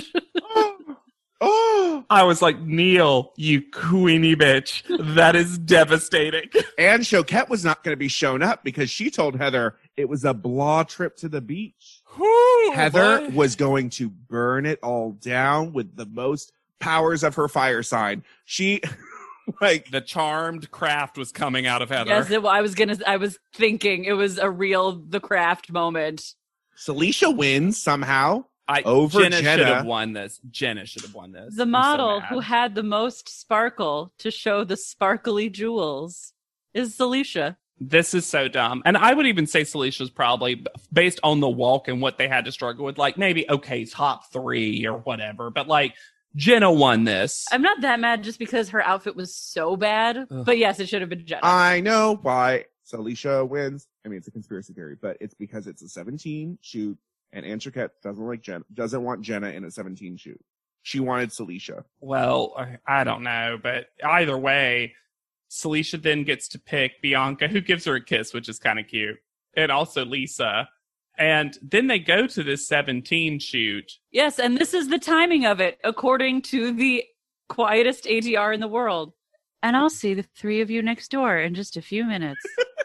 Oh, I was like, Neil, you queenie bitch. That is devastating. and Choquette was not going to be shown up because she told Heather it was a blah trip to the beach. Heather What? was going to burn it all down with the most powers of her fire sign. She, like, The charmed craft was coming out of Heather. Yes, I was thinking it was a real The Craft moment. Celicia wins somehow. over Jenna should Jenna. have won this. Jenna should have won this. The I'm so model mad. who had the most sparkle to show the sparkly jewels is Celicia. This is so dumb. And I would even say Celicia's probably, based on the walk and what they had to struggle with, like maybe, okay, top 3 or whatever. But like, Jenna won this. I'm not that mad just because her outfit was so bad. Ugh. But yes, it should have been Jenna. I know why Celicia wins. I mean, it's a conspiracy theory, but it's because it's a 17 shoot, and Anne Choquette doesn't want Jenna in a 17 shoot. She wanted Celicia. Well, I don't know. But either way, Celicia then gets to pick Bianca, who gives her a kiss, which is kind of cute. And also Lisa. And then they go to this 17 shoot. Yes, and this is the timing of it, according to the quietest ATR in the world. And I'll see the 3 of you next door in just a few minutes.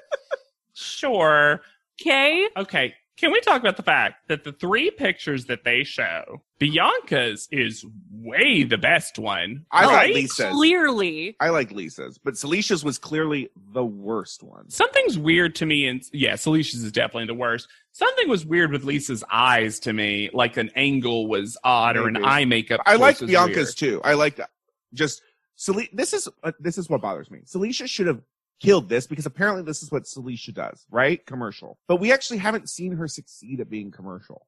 Sure. Okay? Okay. Can we talk about the fact that the 3 pictures that they show, Bianca's is way the best one. I like right? Lisa's. Clearly. I like Lisa's, but Celicia's was clearly the worst one. Something's weird to me, and yeah, Celicia's is definitely the worst. Something was weird with Lisa's eyes to me, like an angle was odd or an Maybe. eye makeup. I choice like was Bianca's weird. too. I like just This is what bothers me. Celicia should have killed this because apparently this is what Celicia does, right? Commercial. But we actually haven't seen her succeed at being commercial.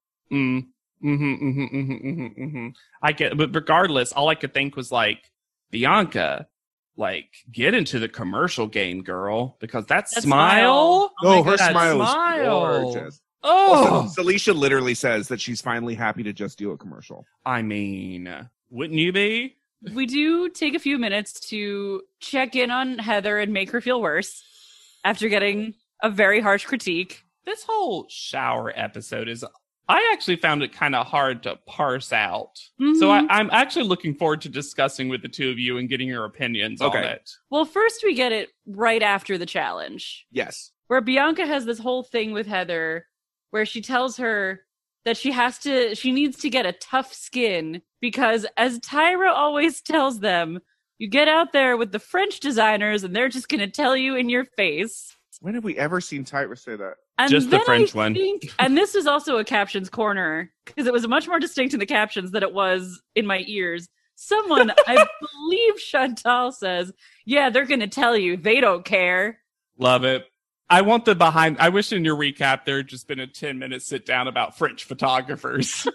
I get, but regardless, all I could think was like, Bianca, like, get into the commercial game, girl, because that That smile. smile. Oh my her God, smile smile. is gorgeous. Oh, Also, Celicia literally says that she's finally happy to just do a commercial. I mean, wouldn't you be? We do take a few minutes to check in on Heather and make her feel worse after getting a very harsh critique. This whole shower episode is, I actually found it kind of hard to parse out. So Mhm. I'm actually looking forward to discussing with the two of you and getting your opinions on Okay. it. Well, first we get it right after the challenge, Yes. where Bianca has this whole thing with Heather where she tells her that she needs to get a tough skin because, as Tyra always tells them, you get out there with the French designers and they're just going to tell you in your face. When have we ever seen Tyra say that? And Just the then French I one. think- and this is also a captions corner because it was much more distinct in the captions than it was in my ears. Someone, I believe Chantal says, yeah, they're going to tell you. They don't care. Love it. I want the behind. I wish in your recap there had just been a 10-minute sit down about French photographers.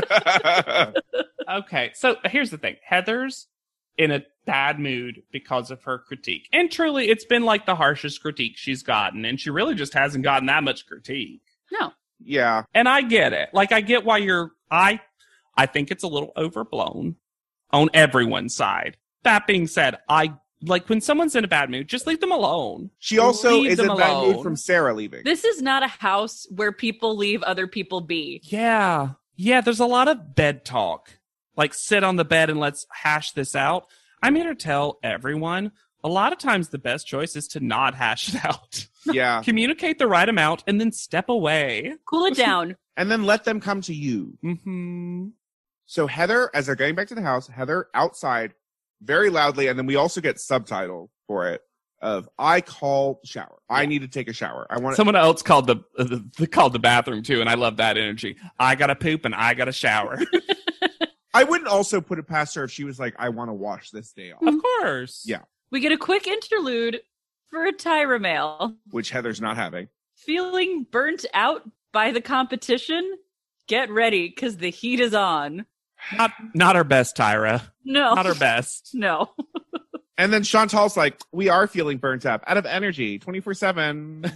Okay, so here's the thing. Heather's in a bad mood because of her critique. And truly, it's been like the harshest critique she's gotten. And she really just hasn't gotten that much critique. No. Yeah. And I get it. Like, I get why I think it's a little overblown on everyone's side. That being said, like when someone's in a bad mood, just leave them alone. She also Leave is in them that mood alone. from Sarah leaving. This is not a house where people leave other people be. Yeah. Yeah, there's a lot of bed talk. Like, sit on the bed and let's hash this out. I'm here to tell everyone, a lot of times the best choice is to not hash it out. Yeah. Communicate the right amount and then step away. Cool it down. And then let them come to you. Mm-hmm. So Heather, as they're getting back to the house, Heather outside very loudly, and then we also get subtitle for it of I call shower. I need to take a shower. I want Someone else called the bathroom too, and I love that energy. I gotta poop and I gotta shower. I wouldn't also put it past her if she was like, I want to wash this day off, Of course. Yeah. We get a quick interlude for a Tyra mail. which Heather's not having. Feeling burnt out by the competition? Get ready, because the heat is on. Not our best, Tyra. No. Not our best. No. And then Chantal's like, we are feeling burnt up, out of energy, 24/7.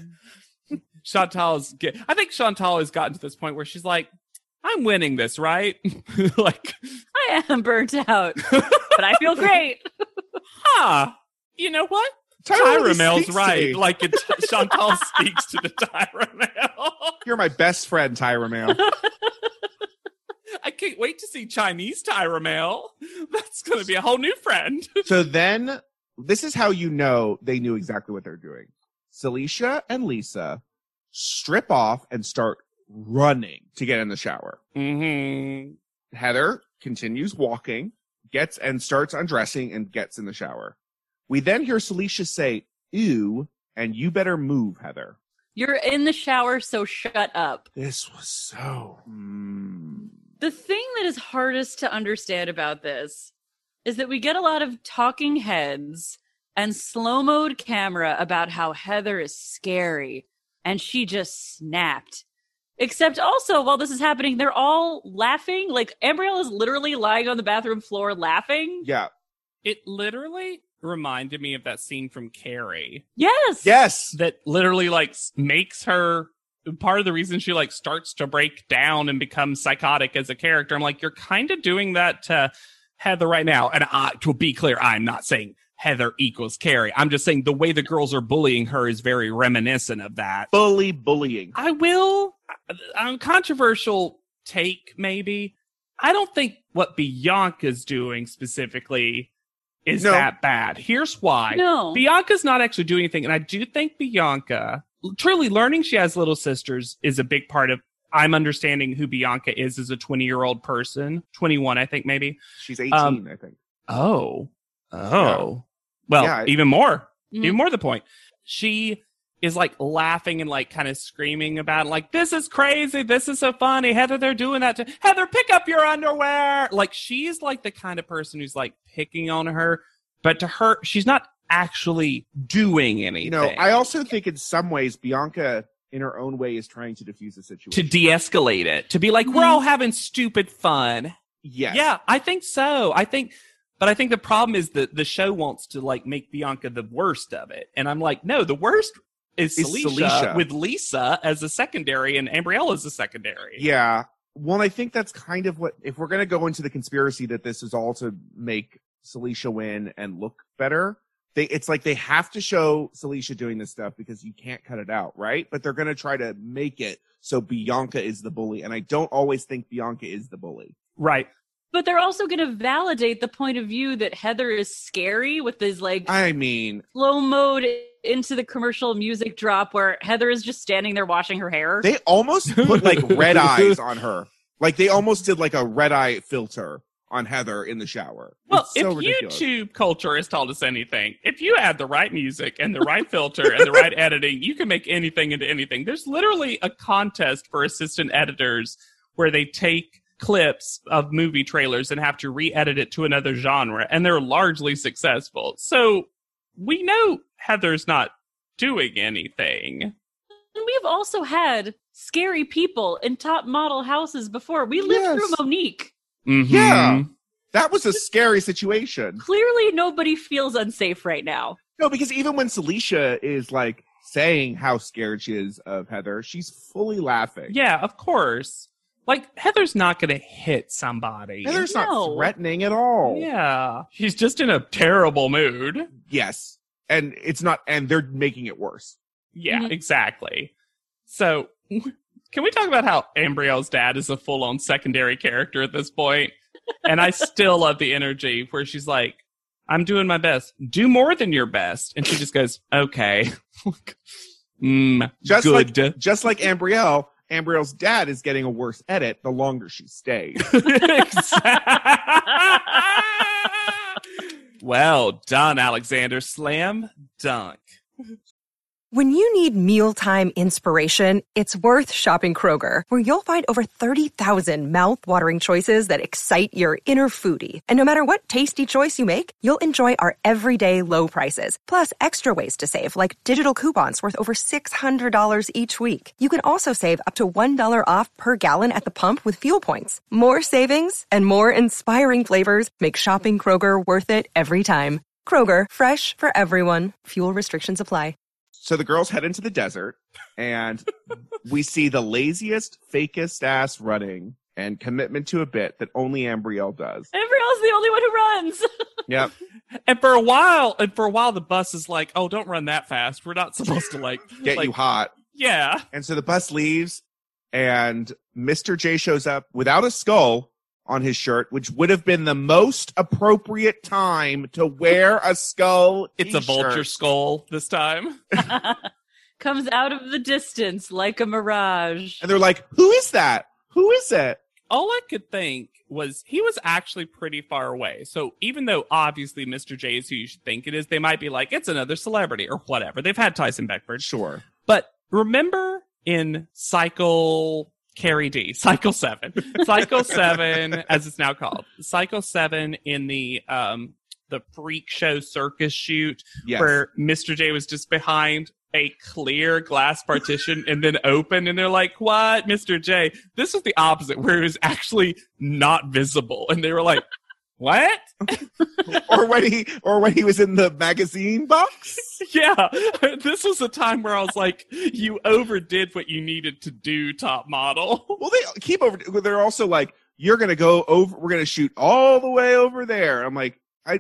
I think Chantal has gotten to this point where she's like, I'm winning this, right? Like, I am burnt out, but I feel great. you know what? Tyra really Tyra Mail's speaks to right. me. Like, Chantal speaks to the Tyra Mail. You're my best friend, Tyra Mail. I can't wait to see Chinese Tyra Mail. That's going to be a whole new friend. So then, this is how you know they knew exactly what they're doing. Celicia and Lisa strip off and start running to get in the shower. Mm-hmm. Heather continues walking, gets and starts undressing and gets in the shower. We then hear Celicia say, ew, and you better move, Heather. You're in the shower, so shut up. This was so... The thing that is hardest to understand about this is that we get a lot of talking heads and slow-mode camera about how Heather is scary and she just snapped. Except also, while this is happening, they're all laughing. Like, Ambrielle is literally lying on the bathroom floor laughing. Yeah. It literally reminded me of that scene from Carrie. Yes. Yes. That literally, like, makes her... Part of the reason she, like, starts to break down and become psychotic as a character. I'm like, you're kind of doing that to Heather right now. And to be clear, I'm not saying Heather equals Carrie. I'm just saying the way the girls are bullying her is very reminiscent of that. Fully bullying. Controversial take, maybe. I don't think what Bianca's doing specifically is that bad. Here's why. No. Bianca's not actually doing anything. And I do think Bianca, truly learning she has little sisters is a big part of I'm understanding who Bianca is as a 20-year-old person. 21, I think, maybe. She's 18, I think. Oh. Yeah. Well, Yeah. even more. Mhm. Even more the point. She is like laughing and like kind of screaming about it, like, this is crazy. This is so funny. Heather, they're doing that to Heather, pick up your underwear. Like, she's like the kind of person who's like picking on her, but to her, she's not actually doing anything. You know, I also think in some ways Bianca, in her own way, is trying to diffuse the to situation. de-escalate it, to be like, we're all having stupid fun. Yes. Yeah, I think so. But I think the problem is that the show wants to like make Bianca the worst of it. And I'm like, no, the worst is Celicia with Lisa as a secondary and Ambrielle as a secondary. Yeah. Well, I think that's kind of what, if we're going to go into the conspiracy that this is all to make Celicia win and look better, it's like they have to show Celicia doing this stuff because you can't cut it out, right? But they're going to try to make it so Bianca is the bully. And I don't always think Bianca is the bully. Right. But they're also going to validate the point of view that Heather is scary with this, like, I mean, slow mode into the commercial music drop where Heather is just standing there washing her hair. they almost put like red eyes on her. Like they almost did like a red eye filter on Heather in the shower. Well, It's so if ridiculous. YouTube culture has taught us anything, if you add the right music and the right filter and the right editing, you can make anything into anything. There's literally a contest for assistant editors where they take clips of movie trailers and have to re-edit it to another genre, and they're largely successful. So we know Heather's not doing anything. And we've also had scary people in top model houses before. We lived Yes. through Monique. Mhm. Yeah. That was a scary situation. Clearly, nobody feels unsafe right now. No, because even when Celicia is like saying how scared she is of Heather, she's fully laughing. Yeah, of course. Like, Heather's not going to hit somebody. Heather's No. not threatening at all. Yeah. She's just in a terrible mood. Yes. And it's not, and they're making it worse. Yeah, Mhm. exactly. So, can we talk about how Ambrielle's dad is a full-on secondary character at this point? And I still love the energy where she's like, I'm doing my best. Do more than your best. And she just goes, okay. Just good. like Ambrielle's dad is getting a worse edit the longer she stays. Well done, Alexander. Slam dunk. When you need mealtime inspiration, it's worth shopping Kroger, where you'll find over 30,000 mouth-watering choices that excite your inner foodie. And no matter what tasty choice you make, you'll enjoy our everyday low prices, plus extra ways to save, like digital coupons worth over $600 each week. You can also save up to $1 off per gallon at the pump with fuel points. More savings and more inspiring flavors make shopping Kroger worth it every time. Kroger, fresh for everyone. Fuel restrictions apply. So the girls head into the desert, and we see the laziest, fakest ass running and commitment to a bit that only Ambrielle does. Ambrielle's the only one who runs. Yep. And for a while, the bus is like, "Oh, don't run that fast. We're not supposed to Get you hot. Yeah. And so the bus leaves, and Mr. J shows up without a skull on his shirt, which would have been the most appropriate time to wear a skull It's a vulture skull this time. Comes out of the distance like a mirage. And they're like, who is that? Who is it? All I could think was he was actually pretty far away. So even though obviously Mr. J is who you should think it is, they might be like, it's another celebrity or whatever. They've had Tyson Beckford. Sure. But remember in Cycle 7, as it's now called, Cycle 7 in the freak show circus shoot, Yes. where Mr. J was just behind a clear glass partition and then open, and they're like, what, Mr. J? This was the opposite, where it was actually not visible, and they were like, what? or when he was in the magazine box. Yeah, this was a time where I was like, you overdid what you needed to do, top model. Well, they keep over. They're also like, you're gonna go over. We're gonna shoot all the way over there. I'm like,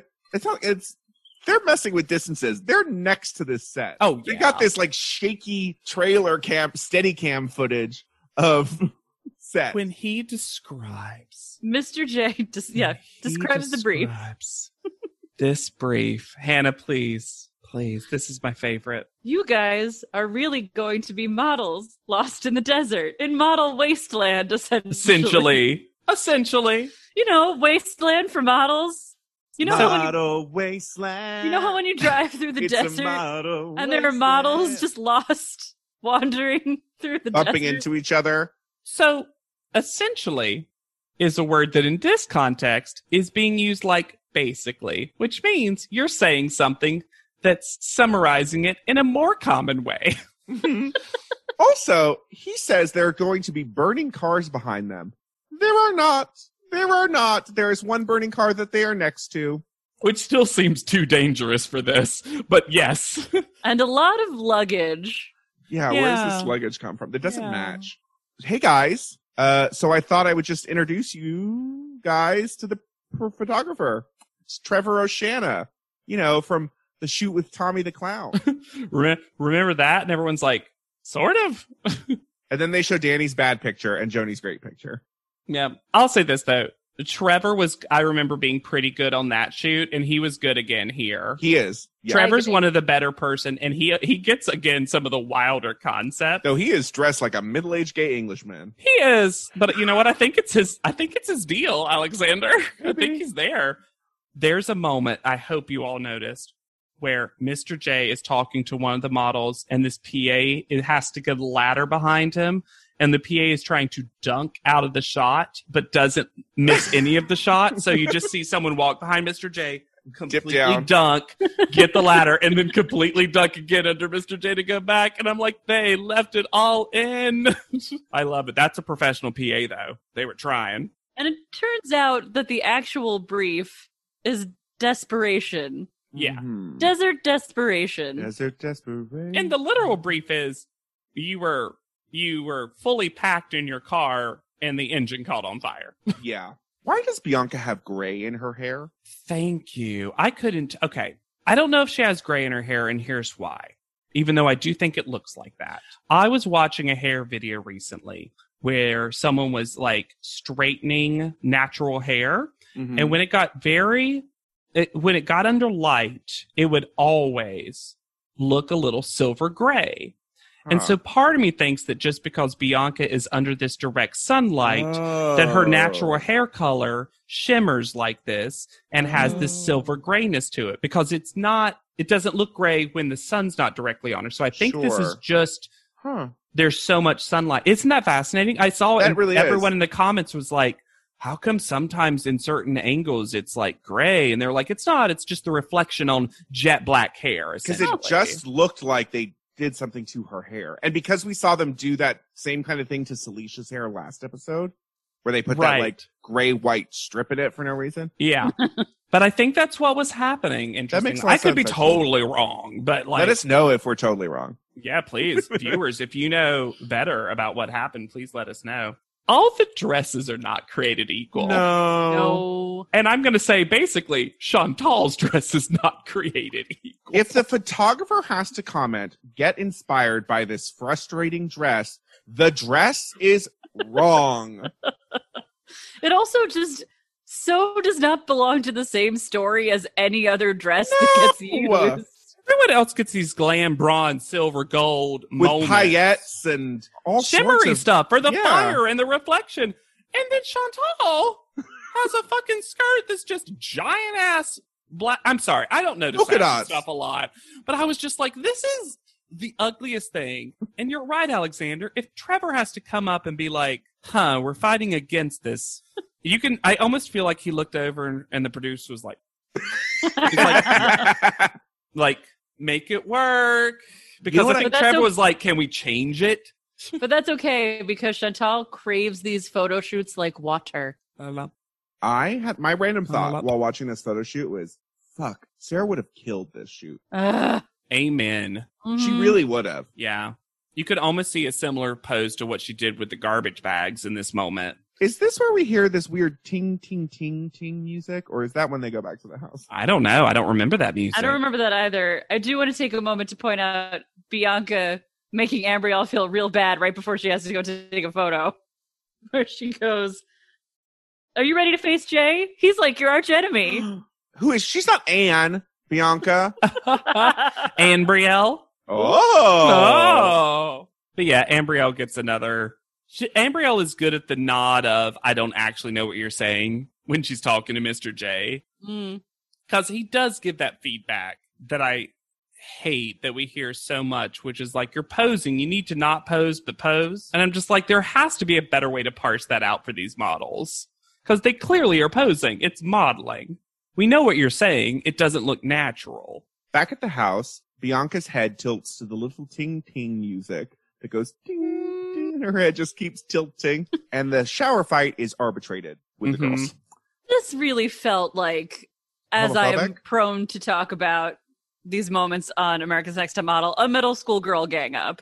they're messing with distances. They're next to this set. Oh, They yeah. got this like shaky trailer steady cam footage of set. When he describes Mr. J describes the brief. This brief. Hannah, please. This is my favorite. You guys are really going to be models lost in the desert, in model wasteland, essentially. Essentially. You know, wasteland for models. You know, model wasteland. you know how when you drive through the It's a desert model and there are wasteland. models just lost, wandering through the bumping desert. into each other. So, essentially is a word that in this context is being used like basically, which means you're saying something that's summarizing it in a more common way. Also, he says there are going to be burning cars behind them. There are not. There is one burning car that they are next to. Which still seems too dangerous for this, but yes. And a lot of luggage. Yeah, where does Yeah. this luggage come from? That doesn't Yeah. match. Hey guys, so I thought I would just introduce you guys to the photographer. It's Trevor O'Shana, from the shoot with Tommy the Clown. Remember that? And everyone's like, sort of. And then they show Danny's bad picture and Joni's great picture. Yeah. I'll say this, though. Trevor I remember being pretty good on that shoot, and he was good again here. He is. Yeah. Trevor's one of the better person, and he gets, again, some of the wilder concept. Though he is dressed like a middle-aged gay Englishman. He is. But you know what? I think it's his deal, Alexander. I think he's there. There's a moment I hope you all noticed where Mr. J is talking to one of the models, and this PA, it has to get a ladder behind him, and the PA is trying to dunk out of the shot, but doesn't miss any of the shot. So you just see someone walk behind Mr. J, completely down. dunk, get the ladder, and then completely dunk again under Mr. J to go back. And I'm like, they left it all in. I love it. That's a professional PA, though. They were trying. And it turns out that the actual brief is desperation. Yeah. Mhm. Desert desperation. Desert desperation. And the literal brief is you were fully packed in your car and the engine caught on fire. Yeah. Why does Bianca have gray in her hair? Thank you. Okay. I don't know if she has gray in her hair, and here's why. Even though I do think it looks like that. I was watching a hair video recently where someone was like straightening natural hair. Mhm. And when it got under light, it would always look a little silver gray. And Huh. so part of me thinks that just because Bianca is under this direct sunlight, that her natural hair color shimmers like this and has this silver grayness to it, because it's not it doesn't look gray when the sun's not directly on her. So I think this is Sure. just Huh. there's so much sunlight. Isn't that fascinating? I saw That and really everyone is. in the comments was like, how come sometimes in certain angles it's like gray? And they're like, it's not. It's just the reflection on jet black hair. Because essentially. it just looked like they did something to her hair. And because we saw them do that same kind of thing to Celicia's hair last episode, where they put that Right. like gray-white strip in it for no reason. Yeah. But I think that's what was happening. makes Interesting. a lot I of could be sense, actually. totally wrong, but like, Let us know if we're totally wrong. yeah, please, viewers, if you know better about what happened, please let us know. All the dresses are not created equal. No. And I'm going to say, basically, Chantal's dress is not created equal. If the photographer has to comment, get inspired by this frustrating dress, the dress is wrong. It also just so does not belong to the same story as any other dress that gets No. used. Everyone else gets these glam, bronze, silver, gold With moments. paillettes and all Shimmery sorts of stuff for the Yeah. fire and the reflection. And then Chantal has a fucking skirt that's just giant ass black. I'm sorry, I don't notice Polka fashion dots. stuff a lot, but I was just like, this is the ugliest thing. And you're right, Alexander. If Trevor has to come up and be like, "Huh, we're fighting against this," you can. I almost feel like he looked over and the producer was like, like, make it work. Because know what I think But that's Trevor so- was like, can we change it? But that's okay because Chantal craves these photo shoots like water. I had my random Oh, thought while watching this photo shoot was, fuck, Sarah would have killed this shoot. Ugh. Amen. She Mhm. really would have. Yeah. You could almost see a similar pose to what she did with the garbage bags in this moment. Is this where we hear this weird ting, ting, ting, ting music? Or is that when they go back to the house? I don't know. I don't remember that music. I don't remember that either. I do want to take a moment to point out Bianca making Ambrielle feel real bad right before she has to go take a photo. Where she goes, "Are you ready to face Jay?" He's like, "Your arch enemy." Who is she's not Anne, Bianca. And Brielle. Oh. But yeah, Ambrielle gets another. Ambrielle is good at the nod of, I don't actually know what you're saying when she's talking to Mr. J. Mm. Because he does give that feedback that I hate that we hear so much, which is like, you're posing. You need to not pose, but pose. And I'm just like, there has to be a better way to parse that out for these models. Because they clearly are posing. It's modeling. We know what you're saying. It doesn't look natural. Back at the house, Bianca's head tilts to the little ting, ting music that goes ting, ting, and her head just keeps tilting. And the shower fight is arbitrated with the Mhm. girls. This really felt like, as I am Homophobic? prone to talk about these moments on America's Next Top Model, a middle school girl gang up.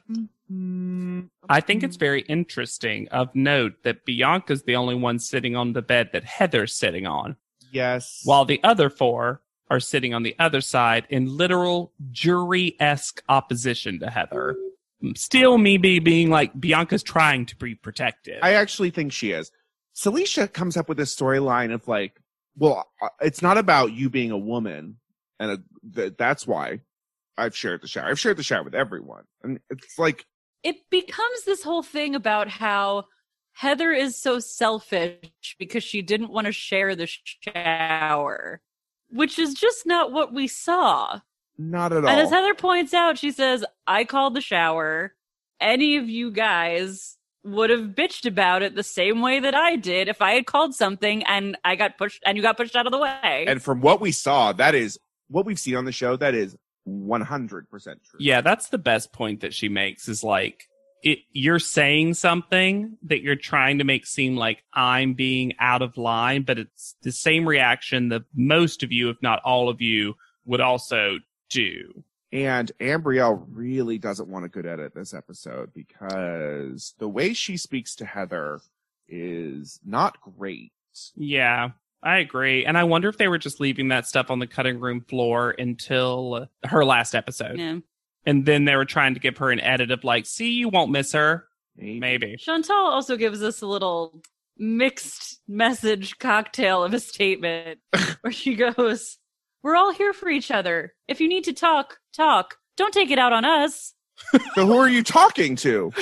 I think it's very interesting of note that Bianca's the only one sitting on the bed that Heather's sitting on, Yes. while the other four are sitting on the other side in literal jury-esque opposition to Heather. Still me being like, Bianca's trying to be protective. I actually think she is. Celicia comes up with this storyline of like, well, it's not about you being a woman, and that's why I've shared the shower. I've shared the shower with everyone, and it's like, It becomes this whole thing about how Heather is so selfish because she didn't want to share the shower, which is just not what we saw. not at all. And as Heather points out, she says, "I called the shower. Any of you guys would have bitched about it the same way that I did if I had called something and I got pushed and you got pushed out of the way." And from what we saw, that is what we've seen on the show. That is 100% true. Yeah, that's the best point that she makes is like, you're saying something that you're trying to make seem like I'm being out of line, but it's the same reaction that most of you, if not all of you, would also do. And Ambrielle really doesn't want a good edit this episode because the way she speaks to Heather is not great. Yeah, I agree. And I wonder if they were just leaving that stuff on the cutting room floor until her last episode. Yeah. And then they were trying to give her an edit of like, see, you won't miss her. Maybe. Chantal also gives us a little mixed message cocktail of a statement where she goes, "We're all here for each other. If you need to talk, talk. Don't take it out on us." So who are you talking to?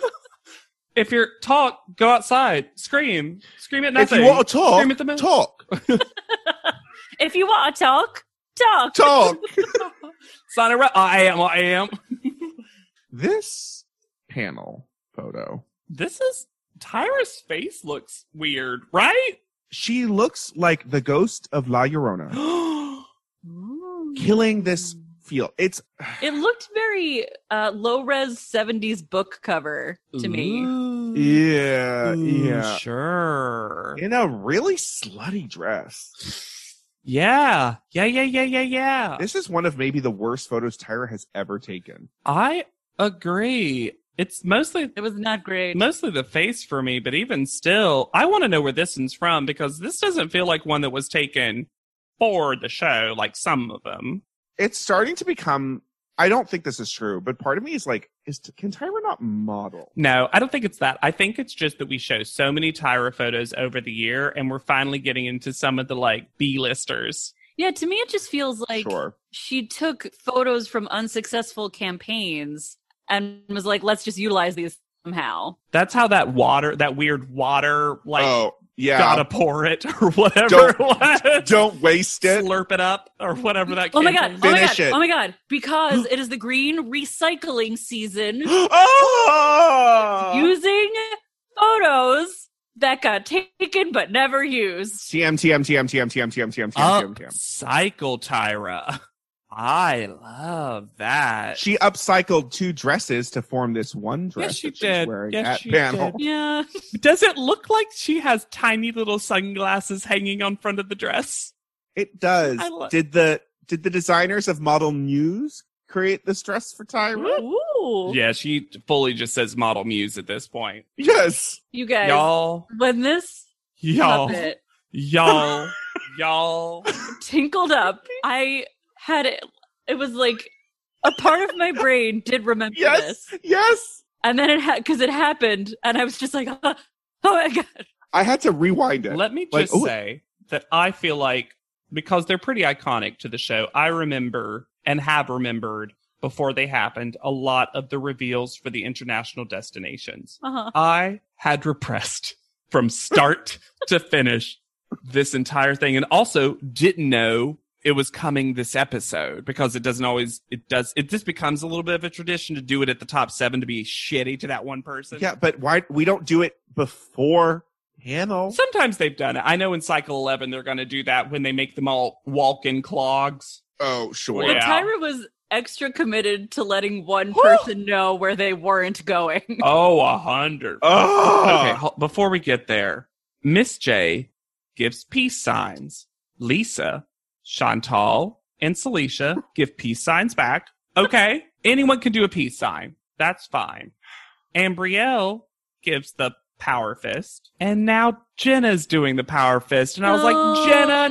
If you're talk, go outside, scream at If nothing. you want to talk, Scream at the moon. talk. If you want to talk, talk. Talk. Sonora, I am. This panel photo, This is Tyra's face looks weird, right? she looks like the ghost of La Llorona, killing this field. It's It looked very low-res 70s book cover to me. yeah. Sure. In a really slutty dress. Yeah. This is one of maybe the worst photos Tyra has ever taken. I agree. It's mostly It was not great. the face for me, but even still, I want to know where this one's from because this doesn't feel like one that was taken for the show, like some of them. It's starting to become, I don't think this is true, but part of me is like, can Tyra not model? No, I don't think it's that. I think it's just that we show so many Tyra photos over the year, and we're finally getting into some of the like B-listers. Yeah, to me it just feels like Sure. she took photos from unsuccessful campaigns and was like, let's just utilize these somehow. That's how that weird water, like, Oh, yeah. gotta pour it or whatever it was. Don't waste it. Slurp it up or whatever that Oh my came god, from. oh my Finish god, it. oh my god. Because it is the green recycling season Oh! using photos that got taken but never used. TM. Cycle Tyra. I love that. She upcycled 2 dresses to form this one dress Yes, she that she's did. wearing Yes, at she panel. did. Yeah. Does it look like she has tiny little sunglasses hanging on front of the dress? It does. I lo- Did the designers of Model Muse create this dress for Tyra? Ooh. Yeah, she fully just says Model Muse at this point. Yes. You guys, Y'all, when this puppet y'all. tinkled up, I had it was like a part of my brain did remember Yes. this. Yes. And then because it happened, and I was just like, oh my god. I had to rewind it. Let me Like, just ooh. say that I feel like, because they're pretty iconic to the show, I remember and have remembered before they happened a lot of the reveals for the international destinations. Uh-huh. I had repressed from start to finish this entire thing, and also didn't know it was coming this episode because it just becomes a little bit of a tradition to do it at the top 7 to be shitty to that one person. Yeah, but why we don't do it before panel? Sometimes they've done it. I know in Cycle 11 they're going to do that when they make them all walk in clogs. Oh, sure. But Yeah. Tyra was extra committed to letting one person know where they weren't going. Oh, 100. Oh. Okay, before we get there, Miss J gives peace signs. Lisa, Chantal, and Celicia give peace signs back. Okay, anyone can do a peace sign. That's fine. Ambrielle gives the power fist. And now Jenna's doing the power fist. And I was like, Jenna,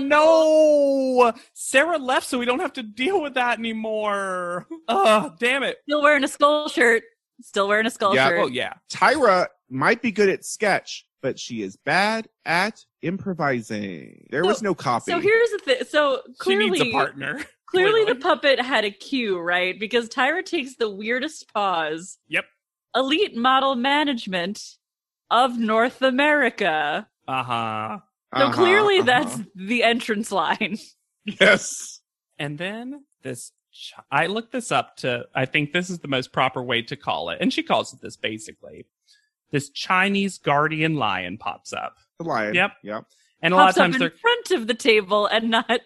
no! Sarah left so we don't have to deal with that anymore. Ugh, damn it. Still wearing a skull shirt. Still wearing a skull Yeah, shirt. Oh, yeah. Tyra might be good at sketch, but she is bad at improvising. There was no copy. So here's the thing. So She needs clearly, a partner. clearly the puppet had a cue, right? Because Tyra takes the weirdest pause. Yep. Elite model management of North America. Uh-huh. So clearly Uh-huh. that's the entrance line. Yes. And then this, I looked this up I think this is the most proper way to call it. And she calls it this basically. This Chinese guardian lion pops up. The lion. Yep. Yep. And a lot Pops of times up they're, in front of the table and not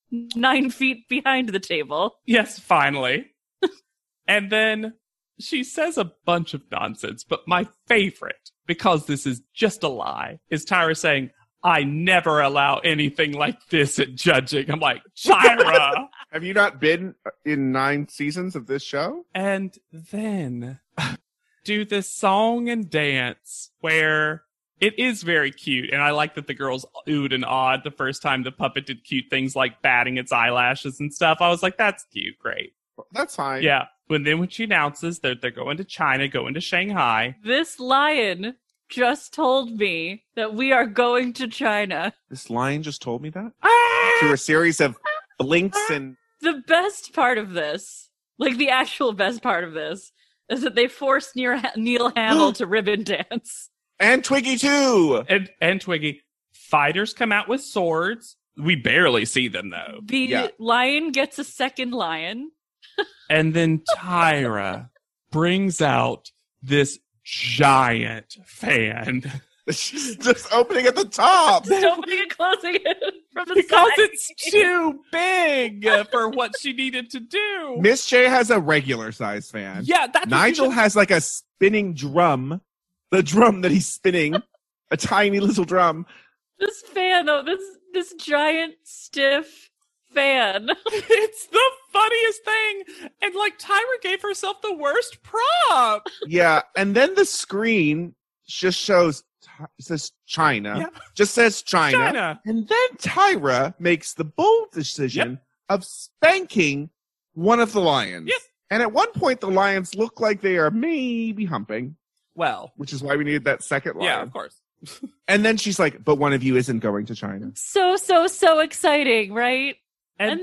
9 feet behind the table. yes, finally. And then she says a bunch of nonsense, but my favorite, because this is just a lie, is Tyra saying, I never allow anything like this at judging. I'm like, Tyra! Have you not been in 9 seasons of this show? And then do this song and dance where it is very cute. And I like that the girls oohed and awed the first time the puppet did cute things like batting its eyelashes and stuff. I was like, that's cute. Great. That's fine. Yeah. But then when she announces that they're going to China, going to Shanghai. This lion just told me that we are going to China. This lion just told me that Ah! through a series of blinks and The best part of this, like the actual best part of this, is that they forced Neil Hamill to ribbon dance. Twiggy too. And Twiggy. Fighters come out with swords. We barely see them though. The Yeah. lion gets a second lion. And then Tyra brings out this giant fan. She's just opening at the top. Just opening and closing it from the Because side. it's too big for what she needed to do. Miss J has a regular size fan. Yeah, that's Nigel has like a spinning drum. The drum that he's spinning, a tiny little drum. This fan, though, this giant stiff fan. It's the funniest thing. And like Tyra gave herself the worst prop. Yeah, and then the screen just shows, it says China. Yeah. Just says China. China. And then Tyra makes the bold decision of spanking one of the lions. Yep. And at one point, the lions look like they are maybe humping, Well, which is why we needed that second lion. yeah, of course. And then she's like, but one of you isn't going to China. So exciting, right? And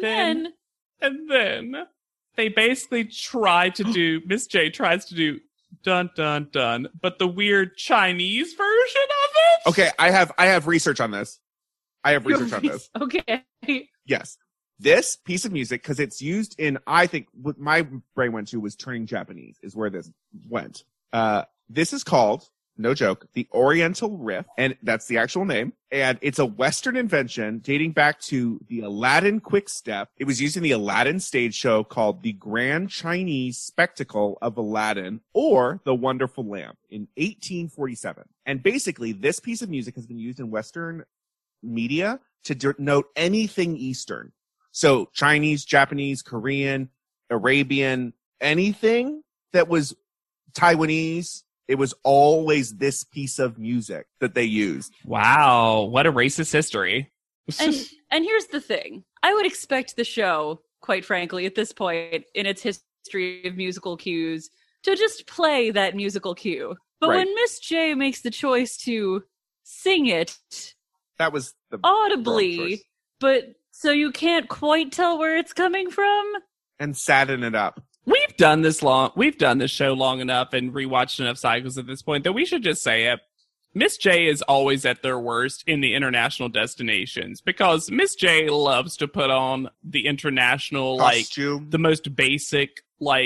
then they basically try to do, Miss J tries to do dun dun dun, but the weird Chinese version of it. Okay, I have research on this. I have research on this. Okay. Yes. This piece of music, because it's used in, I think, what my brain went to was Turning Japanese, is where this went. This is called, no joke, the Oriental Riff, and that's the actual name. And it's a Western invention dating back to the Aladdin Quick Step. It was used in the Aladdin stage show called The Grand Chinese Spectacle of Aladdin, or The Wonderful Lamp, in 1847. And basically, this piece of music has been used in Western media to denote anything Eastern. So Chinese, Japanese, Korean, Arabian, anything that was Taiwanese, it was always this piece of music that they used. Wow, what a racist history. And here's the thing. I would expect the show, quite frankly, at this point in its history of musical cues, to just play that musical cue. But Right. when Miss J makes the choice to sing it That was the wrong audibly, choice. but so you can't quite tell where it's coming from, And sadden it up. We've done this show long enough and rewatched enough cycles at this point that we should just say it. Miss J is always at their worst in the international destinations because Miss J loves to put on the international, Costume. the most basic,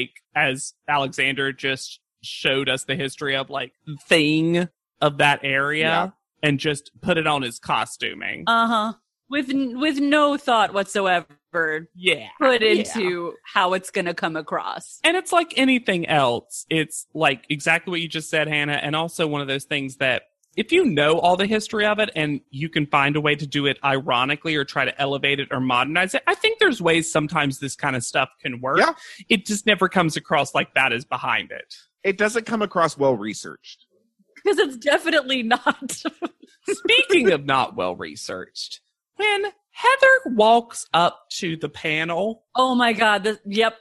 as Alexander just showed us the history of, thing of that area, Yeah. and just put it on as costuming. with no thought whatsoever Yeah. put into how it's going to come across. And it's like anything else. It's like exactly what you just said, Hannah. And also one of those things that if you know all the history of it and you can find a way to do it ironically or try to elevate it or modernize it, I think there's ways sometimes this kind of stuff can work. Yeah. It just never comes across like that is behind it. It doesn't come across well researched. Because it's definitely not. Speaking of not well researched, when Heather walks up to the panel Oh my God. Yep.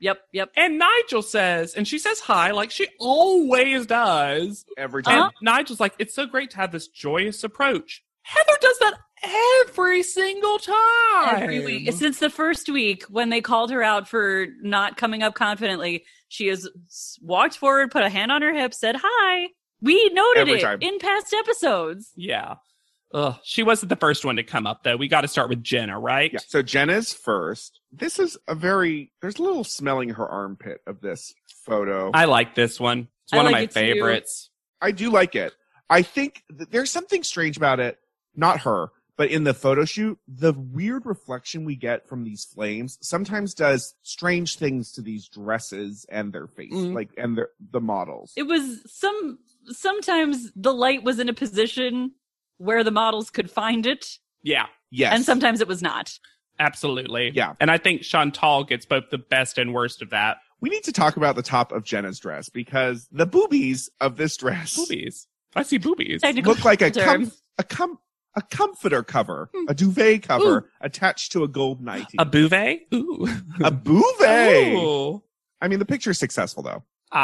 and Nigel says, and she says hi, like she always does. Every And time. Nigel's like, it's so great to have this joyous approach. Heather does that every single time. Every week. Since the first week when they called her out for not coming up confidently, she has walked forward, put a hand on her hip, said hi. We noted Every it time. in past episodes. Yeah. Ugh, she wasn't the first one to come up, though. We got to start with Jenna, right? Yeah. So Jenna's first. This is there's a little smelling her armpit of this photo. I like this one. It's I one of like my it too. favorites. I do like it. I think there's something strange about it. Not her, but in the photo shoot, the weird reflection we get from these flames sometimes does strange things to these dresses and their face, and the models. It was sometimes the light was in a position where the models could find it, Yeah, Yes. and sometimes it was not. absolutely. Yeah. And I think Chantal gets both the best and worst of that. We need to talk about the top of Jenna's dress because the boobies of this dress Boobies. I see boobies. Technical look like a term. comforter cover, a duvet cover attached to a gold nightie. A bouvet? Ooh. A bouvet. Ooh. I mean, the picture's successful though.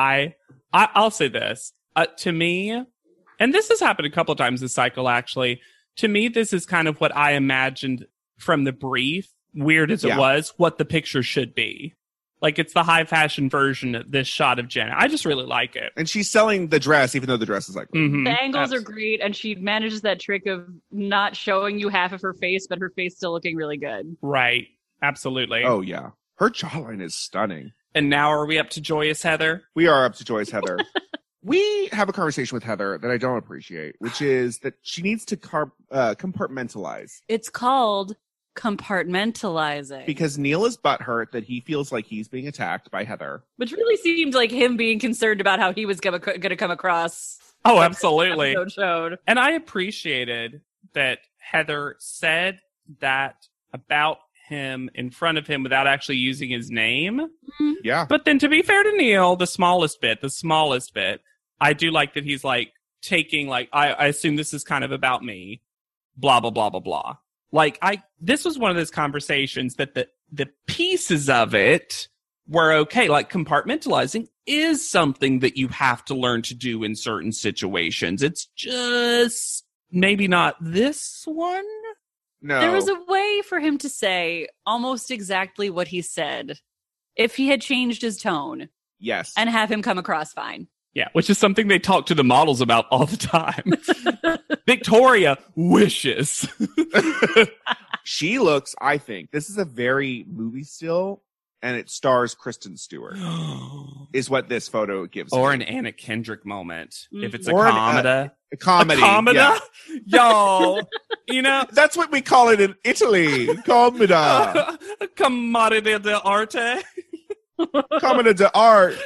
I'll say this. To me, and this has happened a couple of times this cycle, actually. To me, this is kind of what I imagined from the brief, weird as it Yeah. was, what the picture should be. Like, it's the high fashion version of this shot of Jenna. I just really like it. And she's selling the dress, even though the dress is like, Mhm. The angles are Abs- great, and she manages that trick of not showing you half of her face, but her face still looking really good. Right. Absolutely. oh yeah, her jawline is stunning. And now are we up to Joyous Heather? We are up to Joyous Heather. We have a conversation with Heather that I don't appreciate, which is that she needs to compartmentalize. It's called compartmentalizing. Because Neil is butthurt that he feels like he's being attacked by Heather. Which really seemed like him being concerned about how he was going to come across. Oh, absolutely. Episode showed. And I appreciated that Heather said that about him in front of him without actually using his name. Yeah. But then to be fair to Neil, the smallest bit, I do like that he's like taking like, I assume this is kind of about me, blah, blah, blah, blah, blah. Like this was one of those conversations that the pieces of it were okay. Like compartmentalizing is something that you have to learn to do in certain situations. It's just maybe not this one. No. There was a way for him to say almost exactly what he said if he had changed his tone Yes. and have him come across fine. Yeah, which is something they talk to the models about all the time. Victoria wishes. She looks, I think, this is a very movie still, and it stars Kristen Stewart, is what this photo gives Or me. an Anna Kendrick moment. If it's a Or an, comedy. A comedy. A comedy? Yeah. Y'all, you know. That's what we call it in Italy. Comida. Commedia dell'arte. Comida d'arte.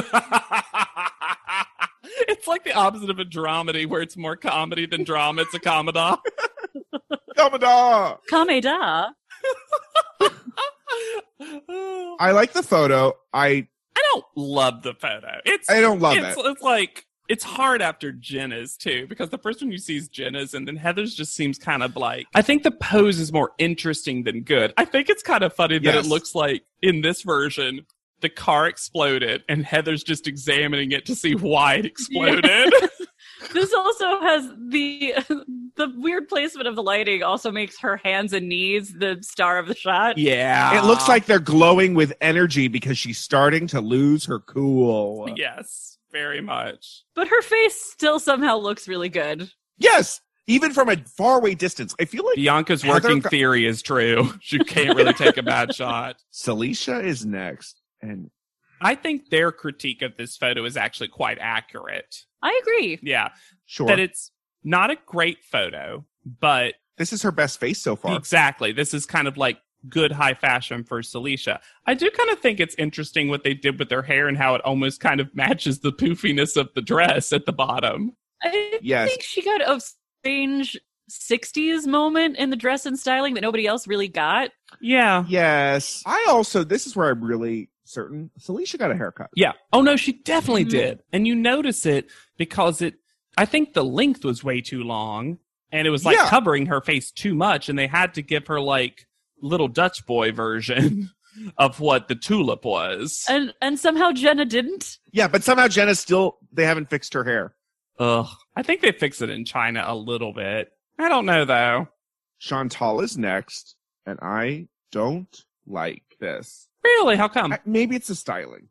It's like the opposite of a dramedy where it's more comedy than drama. It's a comeda. Comida. Kameda. I like the photo. I don't love the photo. I don't love it. It's like, it's hard after Jenna's too, because the first one you see is Jenna's, and then Heather's just seems kind of like, I think the pose is more interesting than good. I think it's kind of funny that Yes. it looks like in this version, the car exploded and Heather's just examining it to see why it exploded. This also has the weird placement of the lighting also makes her hands and knees the star of the shot. Yeah. It looks like they're glowing with energy because she's starting to lose her cool. Yes, very much. But her face still somehow looks really good. Yes, even from a faraway distance. I feel like Bianca's Heather working got- theory is true. She can't really take a bad shot. Celicia is next. And I think their critique of this photo is actually quite accurate. I agree. Yeah. sure, That it's not a great photo, but this is her best face so far. exactly. This is kind of like good high fashion for Celicia. I do kind of think it's interesting what they did with their hair and how it almost kind of matches the poofiness of the dress at the bottom. I Yes. think she got a strange 60s moment in the dress and styling that nobody else really got. Yeah. Yes. This is where I'm really certain Celicia got a haircut. Yeah. Oh, no, she definitely Mhm. did. And you notice it because I think the length was way too long and it was like Yeah. covering her face too much. And they had to give her like little Dutch boy version of what the tulip was. And somehow Jenna didn't. Yeah, but somehow Jenna's they haven't fixed her hair. Ugh. I think they fix it in China a little bit. I don't know though. Chantal is next, and I don't like this. Really? How come? Maybe it's the styling.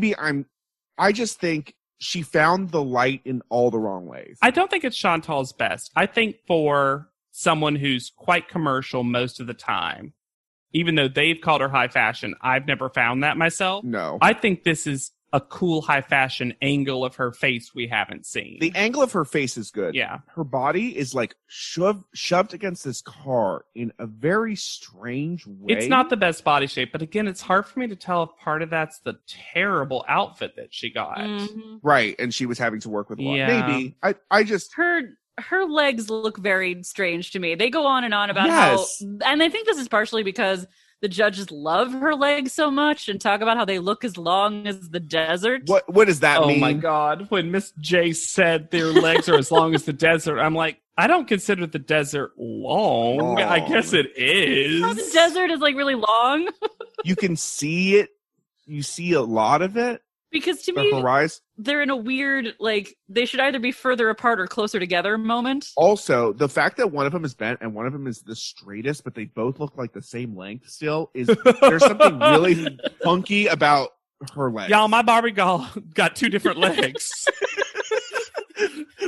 I just think she found the light in all the wrong ways. I don't think it's Chantal's best. I think for someone who's quite commercial most of the time, even though they've called her high fashion, I've never found that myself. No. I think this is a cool high fashion angle of her face we haven't seen. The angle of her face is good. Yeah. Her body is like shoved against this car in a very strange way. It's not the best body shape, but again, it's hard for me to tell if part of that's the terrible outfit that she got. Mhm. Right, and she was having to work with a lot. Yeah. Maybe. I just Her legs look very strange to me. They go on and on about Yes. how, and I think this is partially because the judges love her legs so much and talk about how they look as long as the desert. what does that Oh mean? my God. When Miss J said their legs are as long as the desert, I'm like, I don't consider the desert long. Long. I guess it is. How the desert is like really long? You can see it. You see a lot of it. Because to The me, horizon. they're in a weird, like, they should either be further apart or closer together moment. Also, the fact that one of them is bent and one of them is the straightest, but they both look like the same length still is there's something really funky about her legs. Y'all, my Barbie doll got two different legs.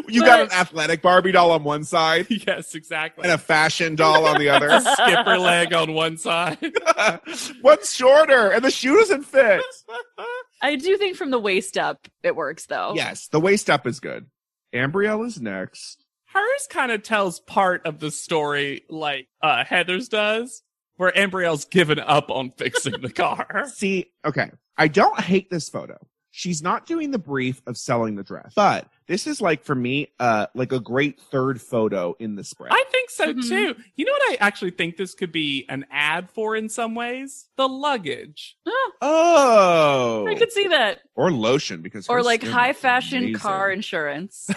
You got an athletic Barbie doll on one side Yes, exactly. and a fashion doll on the other. skipper leg on one side. One's shorter and the shoe doesn't fit. I do think from the waist up, it works though. Yes, the waist up is good. Ambrielle is next. Hers kind of tells part of the story like Heather's does, where Ambrielle's given up on fixing the car. See, okay, I don't hate this photo. She's not doing the brief of selling the dress, but this is like, for me, like a great third photo in the spread. I think so too. You know what I actually think this could be an ad for in some ways? The luggage. Oh, I could see that. or lotion because Or her like skin high is fashion amazing. car insurance.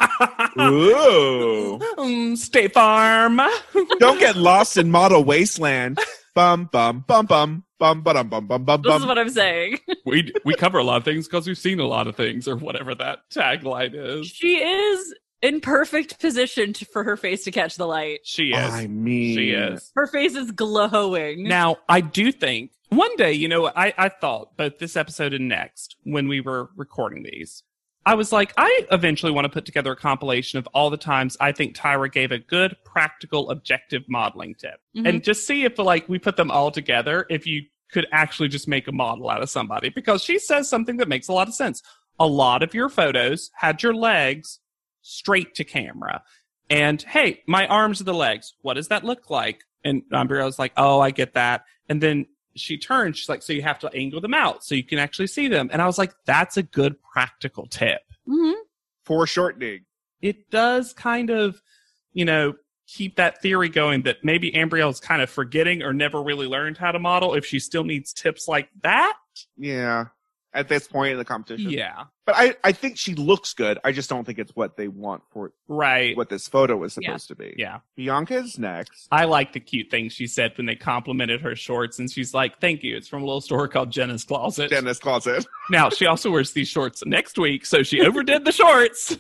Ooh, State Farm. don't get lost in model wasteland. Bum bum bum bum bum bum bum bum bum This is bum. what I'm saying. we cover a lot of things because we've seen a lot of things, or whatever that tagline is. She is in perfect position for her face to catch the light. She is. I mean, She is. Her face is glowing. Now, I do think one day, you know, I thought both this episode and next, when we were recording these, I was like, I eventually want to put together a compilation of all the times I think Tyra gave a good, practical, objective modeling tip. Mhm. And just see if, like, we put them all together, if you could actually just make a model out of somebody. Because she says something that makes a lot of sense. A lot of your photos had your legs straight to camera. And, hey, my arms are the legs. What does that look like? And Ambrielle was like, oh, I get that. And then she turned, she's like, so you have to angle them out so you can actually see them. And I was like, that's a good practical tip. Mhm. foreshortening. It does kind of, you know, keep that theory going that maybe Ambrielle's kind of forgetting or never really learned how to model if she still needs tips like that. Yeah, at this point in the competition. Yeah. But I think she looks good. I just don't think it's what they want for Right. what this photo was supposed to be. Yeah. Bianca is next. I like the cute thing she said when they complimented her shorts, and she's like, thank you. It's from a little store called Jenna's Closet. Jenna's closet. Now, she also wears these shorts next week, so she overdid the shorts.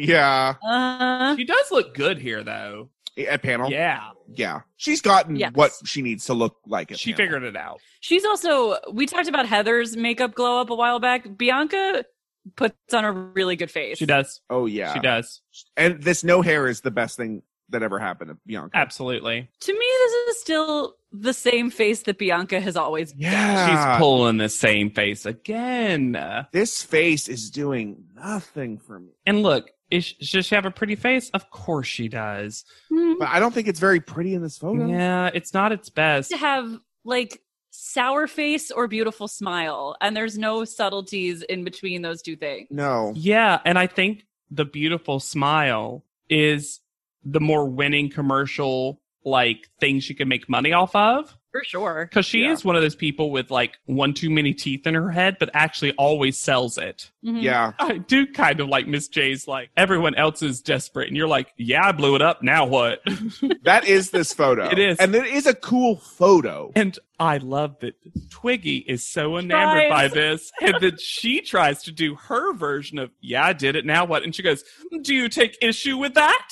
Yeah. She does look good here, though. At panel. Yeah. Yeah. She's gotten Yes. what she needs to look like at She panel. figured it out. She's also, we talked about Heather's makeup glow up a while back. Bianca puts on a really good face. She does. Oh yeah. She does. And this no hair is the best thing that ever happened to Bianca. Absolutely. To me, this is still the same face that Bianca has always been. Yeah. She's pulling the same face again. This face is doing nothing for me. And look, does she have a pretty face? Of course she does. But I don't think it's very pretty in this photo. Yeah, it's not its best. To have like sour face or beautiful smile, and there's no subtleties in between those two things. No. Yeah, and I think the beautiful smile is the more winning commercial like thing she can make money off of. For sure. Because she Yeah. is one of those people with like one too many teeth in her head, but actually always sells it. Mhm. Yeah. I do kind of like Miss J's like, everyone else is desperate. And you're like, yeah, I blew it up. Now what? That is this photo. It is. And it is a cool photo. And I love that Twiggy is so enamored by Tries. this, and that she tries to do her version of, yeah, I did it. Now what? And she goes, do you take issue with that?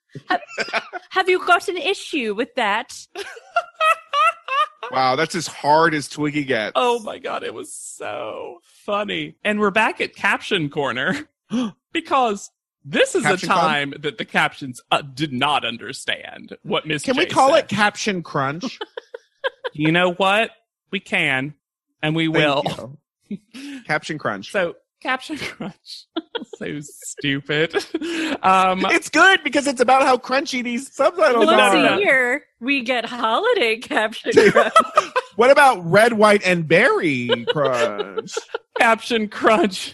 Have you got an issue with that? Wow, that's as hard as Twiggy gets. Oh my God, it was so funny. And we're back at Caption Corner because this is Caption a time that the captions did not understand what Miss Can we J call said. it Caption Crunch? You know what? We can, and we will. Thank you. Caption Crunch. So, Caption Crunch. So stupid. It's good because it's about how crunchy these subtitles Once are. no. a year, we get holiday caption. What about red, white, and berry crunch? Caption Crunch.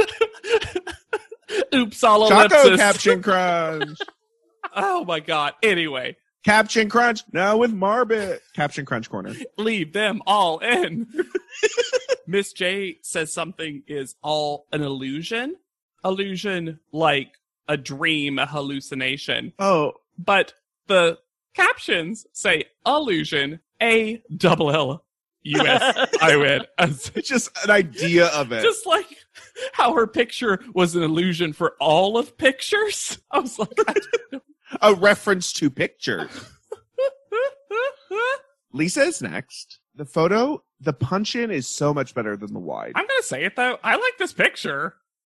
Oops, all Choco ellipsis. Caption Crunch. Oh my God. Anyway, Caption Crunch. Now with Marbit. Caption Crunch Corner. leave them all in. Miss J says something is all an illusion. Illusion like a dream, a hallucination. Oh, But the captions say illusion, ALLUS. it's just an idea of it. Just like how her picture was an illusion for all of pictures. I was like, A reference to pictures. Lisa is next. The photo, the punch in is so much better than the wide. I'm going to say it though. I like this picture.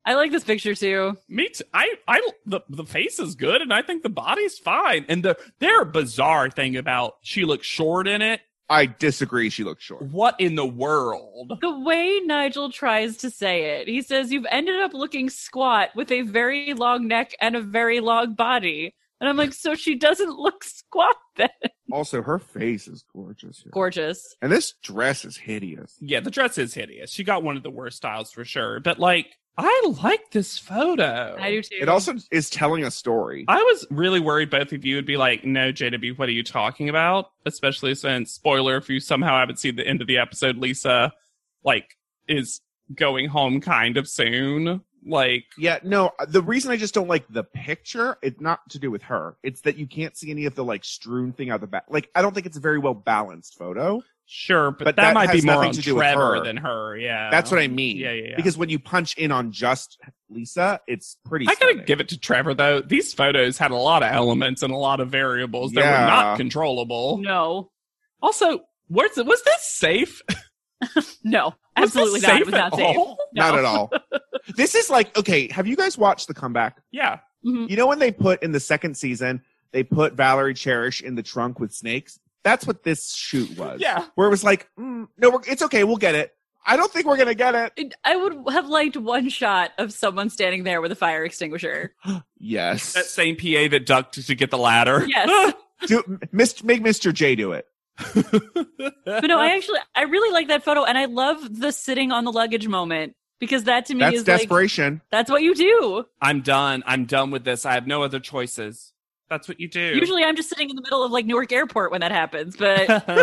I like this picture too. Me too. The face is good, and I think the body's fine. And their bizarre thing about she looks short in it. I disagree. She looks short. What in the world? The way Nigel tries to say it, he says, "You've ended up looking squat with a very long neck and a very long body." And I'm like, so she doesn't look squat then? Also, her face is gorgeous. Here. Gorgeous. And this dress is hideous. Yeah, the dress is hideous. She got one of the worst styles for sure. But like, I like this photo. I do too. It also is telling a story. I was really worried both of you would be like, no, JW, what are you talking about? Especially since, spoiler, if you somehow haven't seen the end of the episode, Lisa, like, is going home kind of soon. Like, Yeah, no, the reason I just don't like the picture, it's not to do with her. It's that you can't see any of the, like, strewn thing out the back. Like, I don't think it's a very well balanced photo. sure, but But that that might be has more nothing on to do with Trevor her. than her, yeah. That's what I mean. Yeah. Because when you punch in on just Lisa, it's pretty I gotta stunning. give it to Trevor, though. These photos had a lot of elements and a lot of variables that Yeah. were not controllable. No. Also, was this safe? No. Was this Absolutely not. It safe was not at safe. all? No. Not at all. This is like, okay, have you guys watched The Comeback? Yeah. Mhm. You know when they put in the second season, they put Valerie Cherish in the trunk with snakes? That's what this shoot was. Yeah. Where it was like, no, it's okay, we'll get it. I don't think we're going to get it. I would have liked one shot of someone standing there with a fire extinguisher. Yes. That same PA that ducked to get the ladder. Yes. Make Mr. J do it. But no, I really like that photo, and I love the sitting on the luggage moment, because that to me That's is like, desperation. that's what you do. I'm done. I'm done with this. I have no other choices. That's what you do. Usually I'm just sitting in the middle of like Newark Airport when that happens, but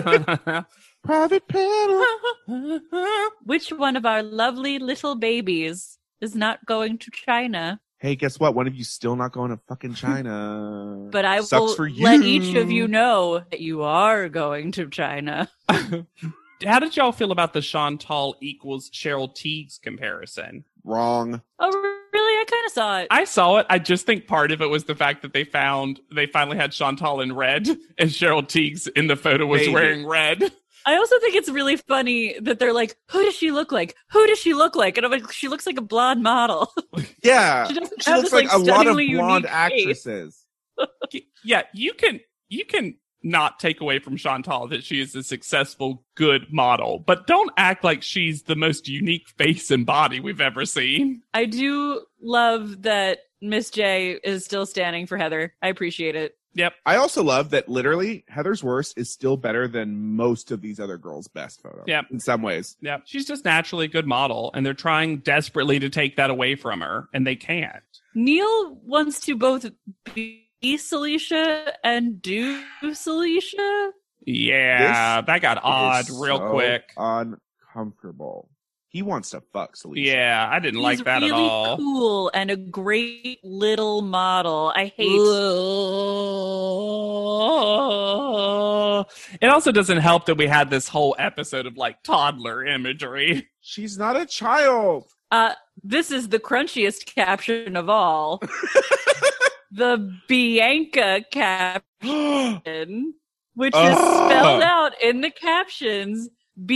Private panel. which one of our lovely little babies is not going to China? Hey, guess what? One of you still not going to fucking China. But I Sucks will for you. let each of you know that you are going to China. How did y'all feel about the Chantal equals Cheryl Tiegs comparison? Wrong. Oh, really? I kind of saw it. I saw it. I just think part of it was the fact that they finally had Chantal in red and Cheryl Tiegs in the photo was Maybe. wearing red. I also think it's really funny that they're like, who does she look like? Who does she look like? And I'm like, she looks like a blonde model. Yeah. She doesn't She have looks this, like a lot of stunningly blonde unique face. actresses. Yeah, you can not take away from Chantal that she is a successful, good model, but don't act like she's the most unique face and body we've ever seen. I do love that Miss J is still standing for Heather. I appreciate it. Yep. I also love that literally Heather's worst is still better than most of these other girls' best photos. Yep. In some ways. Yep. She's just naturally a good model, and they're trying desperately to take that away from her, and they can't. Neil wants to both be Celicia and do Celicia. Yeah, that got odd Is real so quick. Uncomfortable. He wants to fuck Celicia. Yeah, I didn't like He's that really at all. cool and a great little model. I hate. It also doesn't help that we had this whole episode of like toddler imagery. She's not a child. This is the crunchiest caption of all. The Bianca caption, which is spelled out in the captions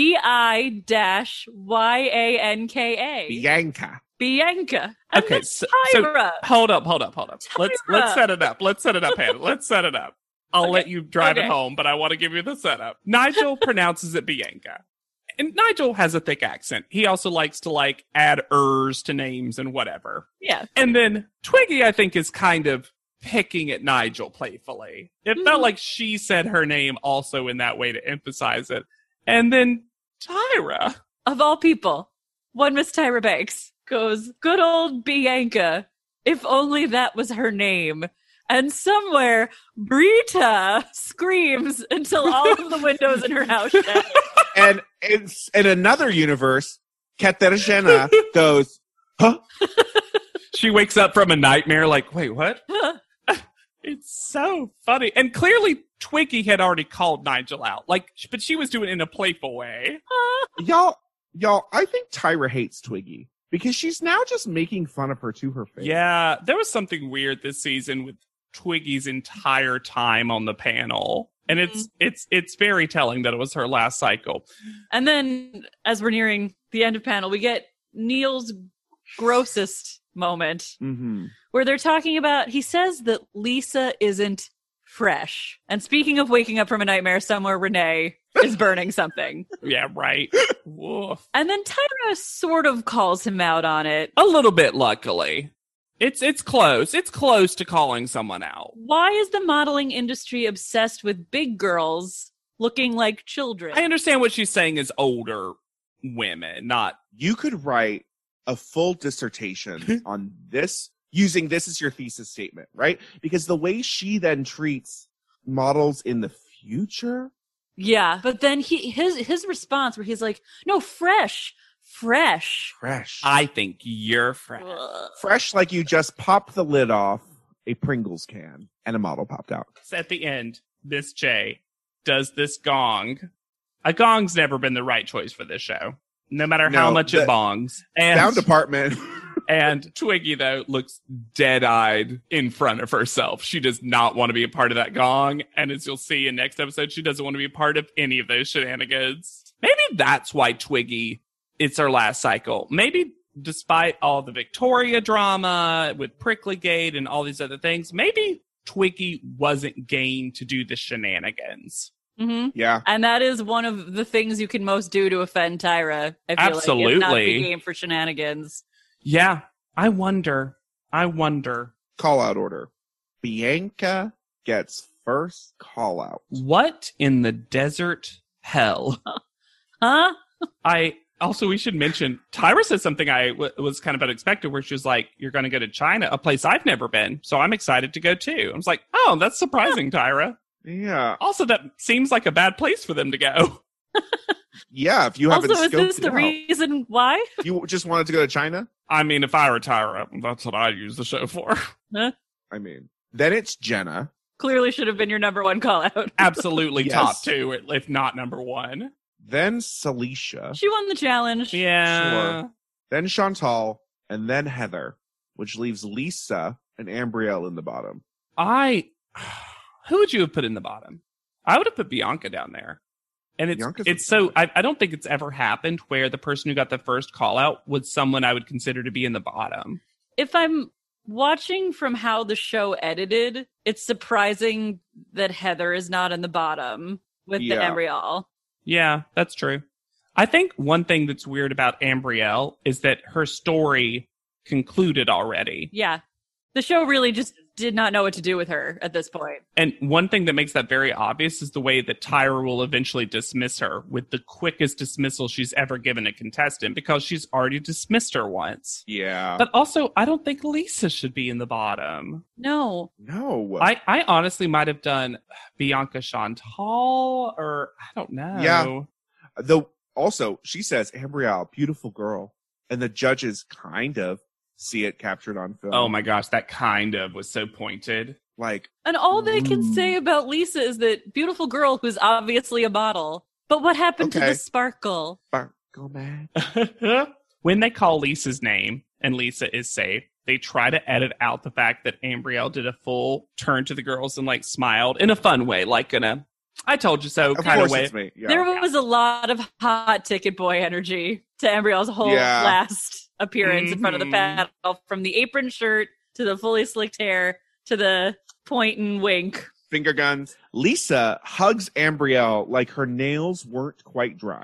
BI-YANKA. Bianca. Bianca. And Okay, that's so Tyra. hold up. Let's Tyra. set it up. Hannah. Let's set it up. I'll let you drive it Okay. home, but I want to give you the setup. Nigel pronounces it Bianca. And Nigel has a thick accent. He also likes to like add ers to names and whatever. Yeah. And then Twiggy, I think, is kind of picking at Nigel playfully. It felt like she said her name also in that way to emphasize it. And then Tyra. Of all people, one Miss Tyra Banks goes, good old Bianca, if only that was her name. And somewhere, Brita screams until all of the windows in her house shatter. And it's in another universe, Katerina goes, huh? She wakes up from a nightmare like, wait, what? It's so funny. And clearly Twiggy had already called Nigel out. Like, but she was doing it in a playful way. Y'all, I think Tyra hates Twiggy because she's now just making fun of her to her face. Yeah, there was something weird this season with Twiggy's entire time on the panel. And it's very telling that it was her last cycle. And then, as we're nearing the end of panel, we get Neil's grossest moment Mm-hmm. where they're talking about, he says that Lisa isn't fresh. And speaking of waking up from a nightmare somewhere, Renee is burning something. Yeah, right. Woof. And then Tyra sort of calls him out on it. A little bit, luckily. It's close. It's close to calling someone out. Why is the modeling industry obsessed with big girls looking like children? I understand what she's saying is older women, not... You could write a full dissertation on this, using this as your thesis statement, right? Because the way she then treats models in the future. Yeah, but then his response where he's like, no, fresh. I think you're fresh. Ugh. Fresh like you just popped the lid off a Pringles can and a model popped out. So at the end, Miss J does this gong. A gong's never been the right choice for this show, no matter how No, much the it bongs. Sound department. And Twiggy, though, looks dead-eyed in front of herself. She does not want to be a part of that gong. And as you'll see in next episode, she doesn't want to be a part of any of those shenanigans. Maybe that's why Twiggy, it's her last cycle. Maybe despite all the Victoria drama with Pricklygate and all these other things, maybe Twiggy wasn't game to do the shenanigans. Mm-hmm. Yeah. And that is one of the things you can most do to offend Tyra. I feel Absolutely. like, if not be game for shenanigans. Yeah, I wonder. Call out order. Bianca gets first call out. What in the desert hell? Huh? We should mention, Tyra said something I was kind of unexpected, where she was like, you're going to go to China, a place I've never been, so I'm excited to go too. I was like, oh, that's surprising, Tyra. Yeah. Also, that seems like a bad place for them to go. Yeah, if you haven't Also, is scoped this it the out. reason why? You just wanted to go to China? I mean, if I were Tyra, that's what I'd use the show for. I mean, then it's Jenna. Clearly should have been your number one call out. Absolutely Yes. top two, if not number one. Then Celicia. She won the challenge. Yeah. Sure. Then Chantal. And then Heather. Which leaves Lisa and Ambrielle in the bottom. Who would you have put in the bottom? I would have put Bianca down there. And Bianca's it's so, I don't think it's ever happened where the person who got the first call out was someone I would consider to be in the bottom. If I'm watching from how the show edited, it's surprising that Heather is not in the bottom with the Yeah. Ambrielle. Yeah, that's true. I think one thing that's weird about Ambrielle is that her story concluded already. Yeah. The show really just did not know what to do with her at this point. And one thing that makes that very obvious is the way that Tyra will eventually dismiss her with the quickest dismissal she's ever given a contestant, because she's already dismissed her once. Yeah. But also, I don't think Lisa should be in the bottom. No. No. I honestly might have done Bianca Chantal, or I don't know. Yeah. Though also, she says, Ambrielle, beautiful girl. And the judges kind of see it captured on film. Oh my gosh, that kind of was so pointed. Like, And all they can say about Lisa is that beautiful girl who's obviously a model. But what happened to Okay. the sparkle? Sparkle man. When they call Lisa's name and Lisa is safe, they try to edit out the fact that Ambrielle did a full turn to the girls and like smiled in a fun way, like in a I told you so Of kind of course way. it's me. Yeah. There was a lot of hot ticket boy energy to Ambrielle's whole Yeah. last appearance in front of the Mhm. panel, from the apron shirt to the fully slicked hair to the point and wink. Finger guns. Lisa hugs Ambrielle like her nails weren't quite dry.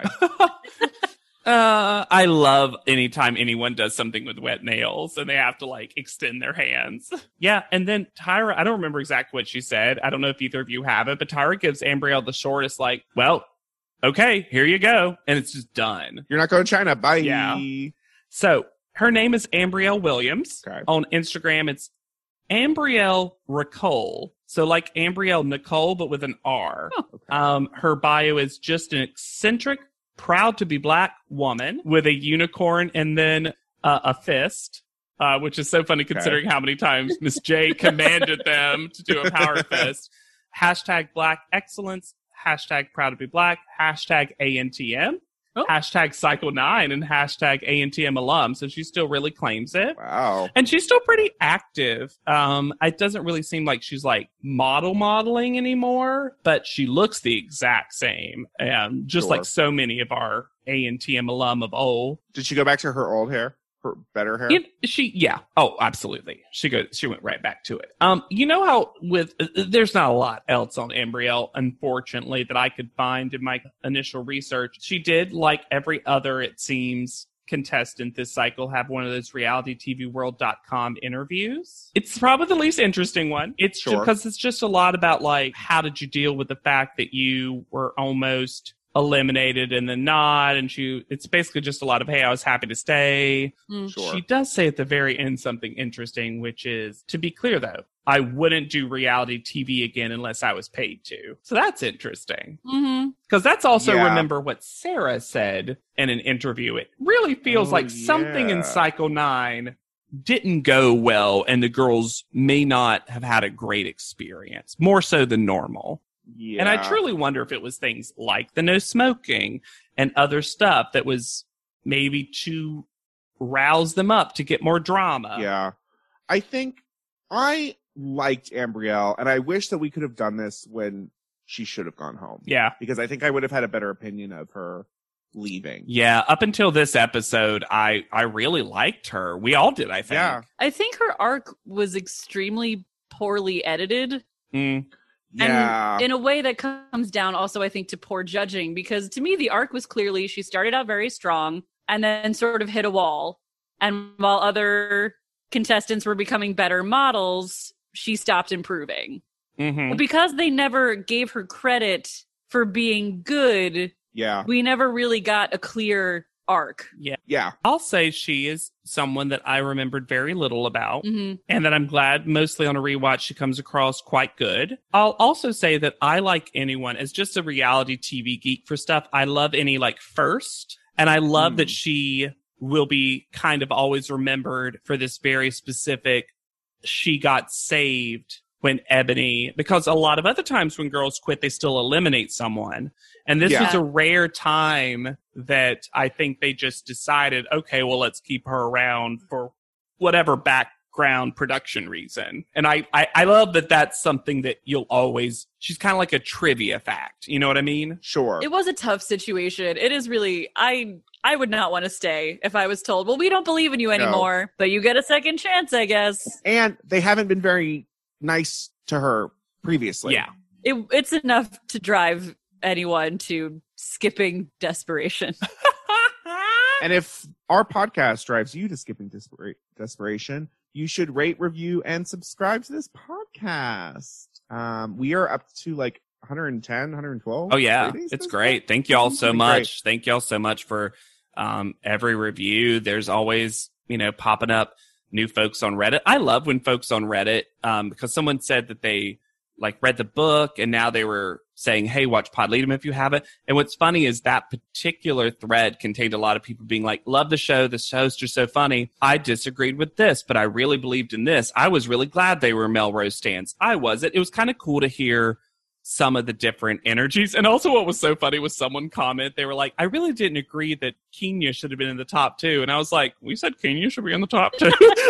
I love anytime anyone does something with wet nails and they have to like extend their hands. Yeah, and then Tyra, I don't remember exactly what she said. I don't know if either of you have it, but Tyra gives Ambrielle the shortest, like, well, okay, here you go. And it's just done. You're not going to China. Bye. Yeah. So her name is Ambrielle Williams. Okay. On Instagram, it's Ambrielle Ricole. So like Ambrielle Nicole, but with an R. Her bio is just an eccentric, proud to be black woman with a unicorn and then a fist, which is so funny considering how many times Miss J commanded them to do a power fist. Hashtag Black Excellence. Hashtag proud to be black. Hashtag ANTM. Oh. Hashtag Cycle 9 and hashtag ANTM alum. So she still really claims it. Wow. And she's still pretty active. It doesn't really seem like she's like modeling anymore, but she looks the exact same. Just Sure. like so many of our ANTM alum of old. Did she go back to her old hair? her better hair. Yeah. Oh, absolutely. She went right back to it. You know how there's not a lot else on Ambrielle, unfortunately, that I could find in my initial research. She did, like every other, it seems, contestant this cycle, have one of those realitytvworld.com interviews. It's probably the least interesting one. It's because it's just a lot about, like, how did you deal with the fact that you were almost eliminated and then not, and it's basically just a lot of, hey, I was happy to stay. She does say at the very end something interesting, which is, to be clear though, I wouldn't do reality TV again unless I was paid to. So that's interesting. Because that's also, remember what Sarah said in an interview. It really feels like something in Cycle 9 didn't go well, and the girls may not have had a great experience, more so than normal. Yeah. And I truly wonder if it was things like the no smoking and other stuff that was maybe to rouse them up to get more drama. Yeah. I think I liked Ambrielle, and I wish that we could have done this when she should have gone home. Yeah. Because I think I would have had a better opinion of her leaving. Yeah. Up until this episode, I really liked her. We all did, I think. Yeah. I think her arc was extremely poorly edited. Yeah. And in a way that comes down also, I think, to poor judging, because to me, the arc was clearly she started out very strong and then sort of hit a wall. And while other contestants were becoming better models, she stopped improving. But because they never gave her credit for being good, we never really got a clear arc. Yeah. I'll say she is someone that I remembered very little about, and that I'm glad mostly on a rewatch she comes across quite good. I'll also say that I like anyone as just a reality TV geek for stuff. I love any like first, and I love that she will be kind of always remembered for this very specific, she got saved when Ebony, because a lot of other times when girls quit, they still eliminate someone. And this was a rare time that I think they just decided, okay, well, let's keep her around for whatever background production reason. And I love that that's something that you'll always, she's kind of like a trivia fact. You know what I mean? Sure. It was a tough situation. It is really, I would not want to stay if I was told, well, we don't believe in you anymore, but you get a second chance, I guess. And they haven't been very nice to her previously. Yeah. It's enough to drive anyone to skipping desperation. And if our podcast drives you to skipping desperation, you should rate, review, and subscribe to this podcast. We are up to like 110, 112. Oh yeah, it's great. Thank you all so much. Thank you all so much for every review. There's always, popping up new folks on Reddit. I love when folks on Reddit, because someone said that they like read the book and now they were saying, hey, watch Podleadum if you haven't. And what's funny is that particular thread contained a lot of people being like, love the show. The hosts are so funny. I disagreed with this, but I really believed in this. I was really glad they were Melrose stands. I wasn't. It was kind of cool to hear some of the different energies. And also what was so funny was someone comment, they were like, I really didn't agree that Kenya should have been in the top 2. And I was like, we said Kenya should be in the top 2.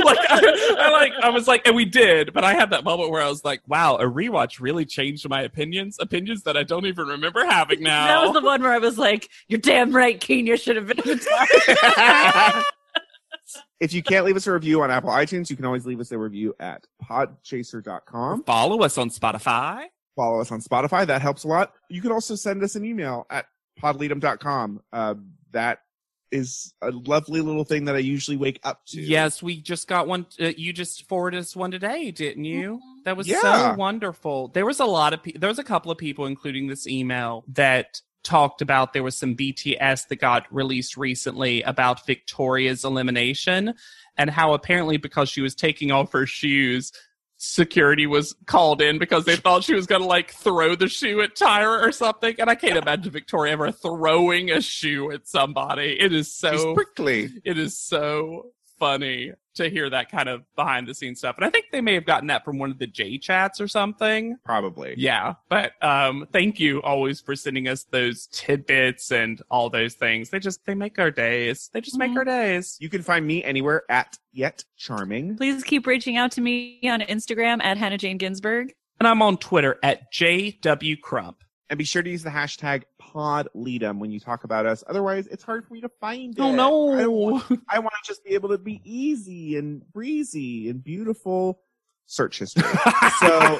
I was like, and we did, but I had that moment where I was like, wow, a rewatch really changed my opinions that I don't even remember having now. That was the one where I was like, you're damn right, Kenya should have been in the top. If you can't leave us a review on Apple iTunes, you can always leave us a review at podchaser.com. Follow us on Spotify. Follow us on Spotify. That helps a lot. You can also send us an email at podleadum.com. That is a lovely little thing that I usually wake up to. Yes, we just got one. You just forwarded us one today, didn't you? That was so wonderful. There was there was a couple of people, including this email, that talked about there was some BTS that got released recently about Victoria's elimination and how apparently because she was taking off her shoes, security was called in because they thought she was going to like throw the shoe at Tyra or something. And I can't imagine Victoria ever throwing a shoe at somebody. It is so She's prickly. It is so funny to hear that kind of behind the scenes stuff. And I think they may have gotten that from one of the J chats or something. Probably. Yeah. But thank you always for sending us those tidbits and all those things. They make our days. They just make our days. You can find me anywhere at Yet Charming. Please keep reaching out to me on Instagram at Hannah Jane Ginsburg. And I'm on Twitter at JW Crump. And be sure to use the hashtag Pod Leadum when you talk about us. Otherwise, it's hard for me to find it. Oh no! I want to just be able to be easy and breezy and beautiful. Search history. So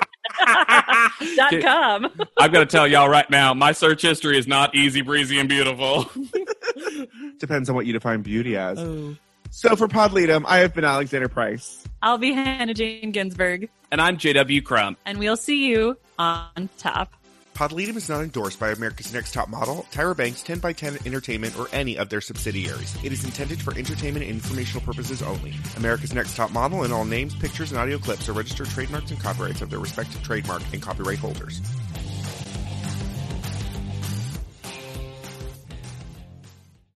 .com. I've got to tell y'all right now, my search history is not easy, breezy, and beautiful. depends on what you define beauty as. Oh. So for Pod Leadum, I have been Alexander Price. I'll be Hannah Jane Ginsburg. And I'm JW Crump. And we'll see you on top. Pod Leadum is not endorsed by America's Next Top Model, Tyra Banks, 10x10 Entertainment, or any of their subsidiaries. It is intended for entertainment and informational purposes only. America's Next Top Model and all names, pictures, and audio clips are registered trademarks and copyrights of their respective trademark and copyright holders.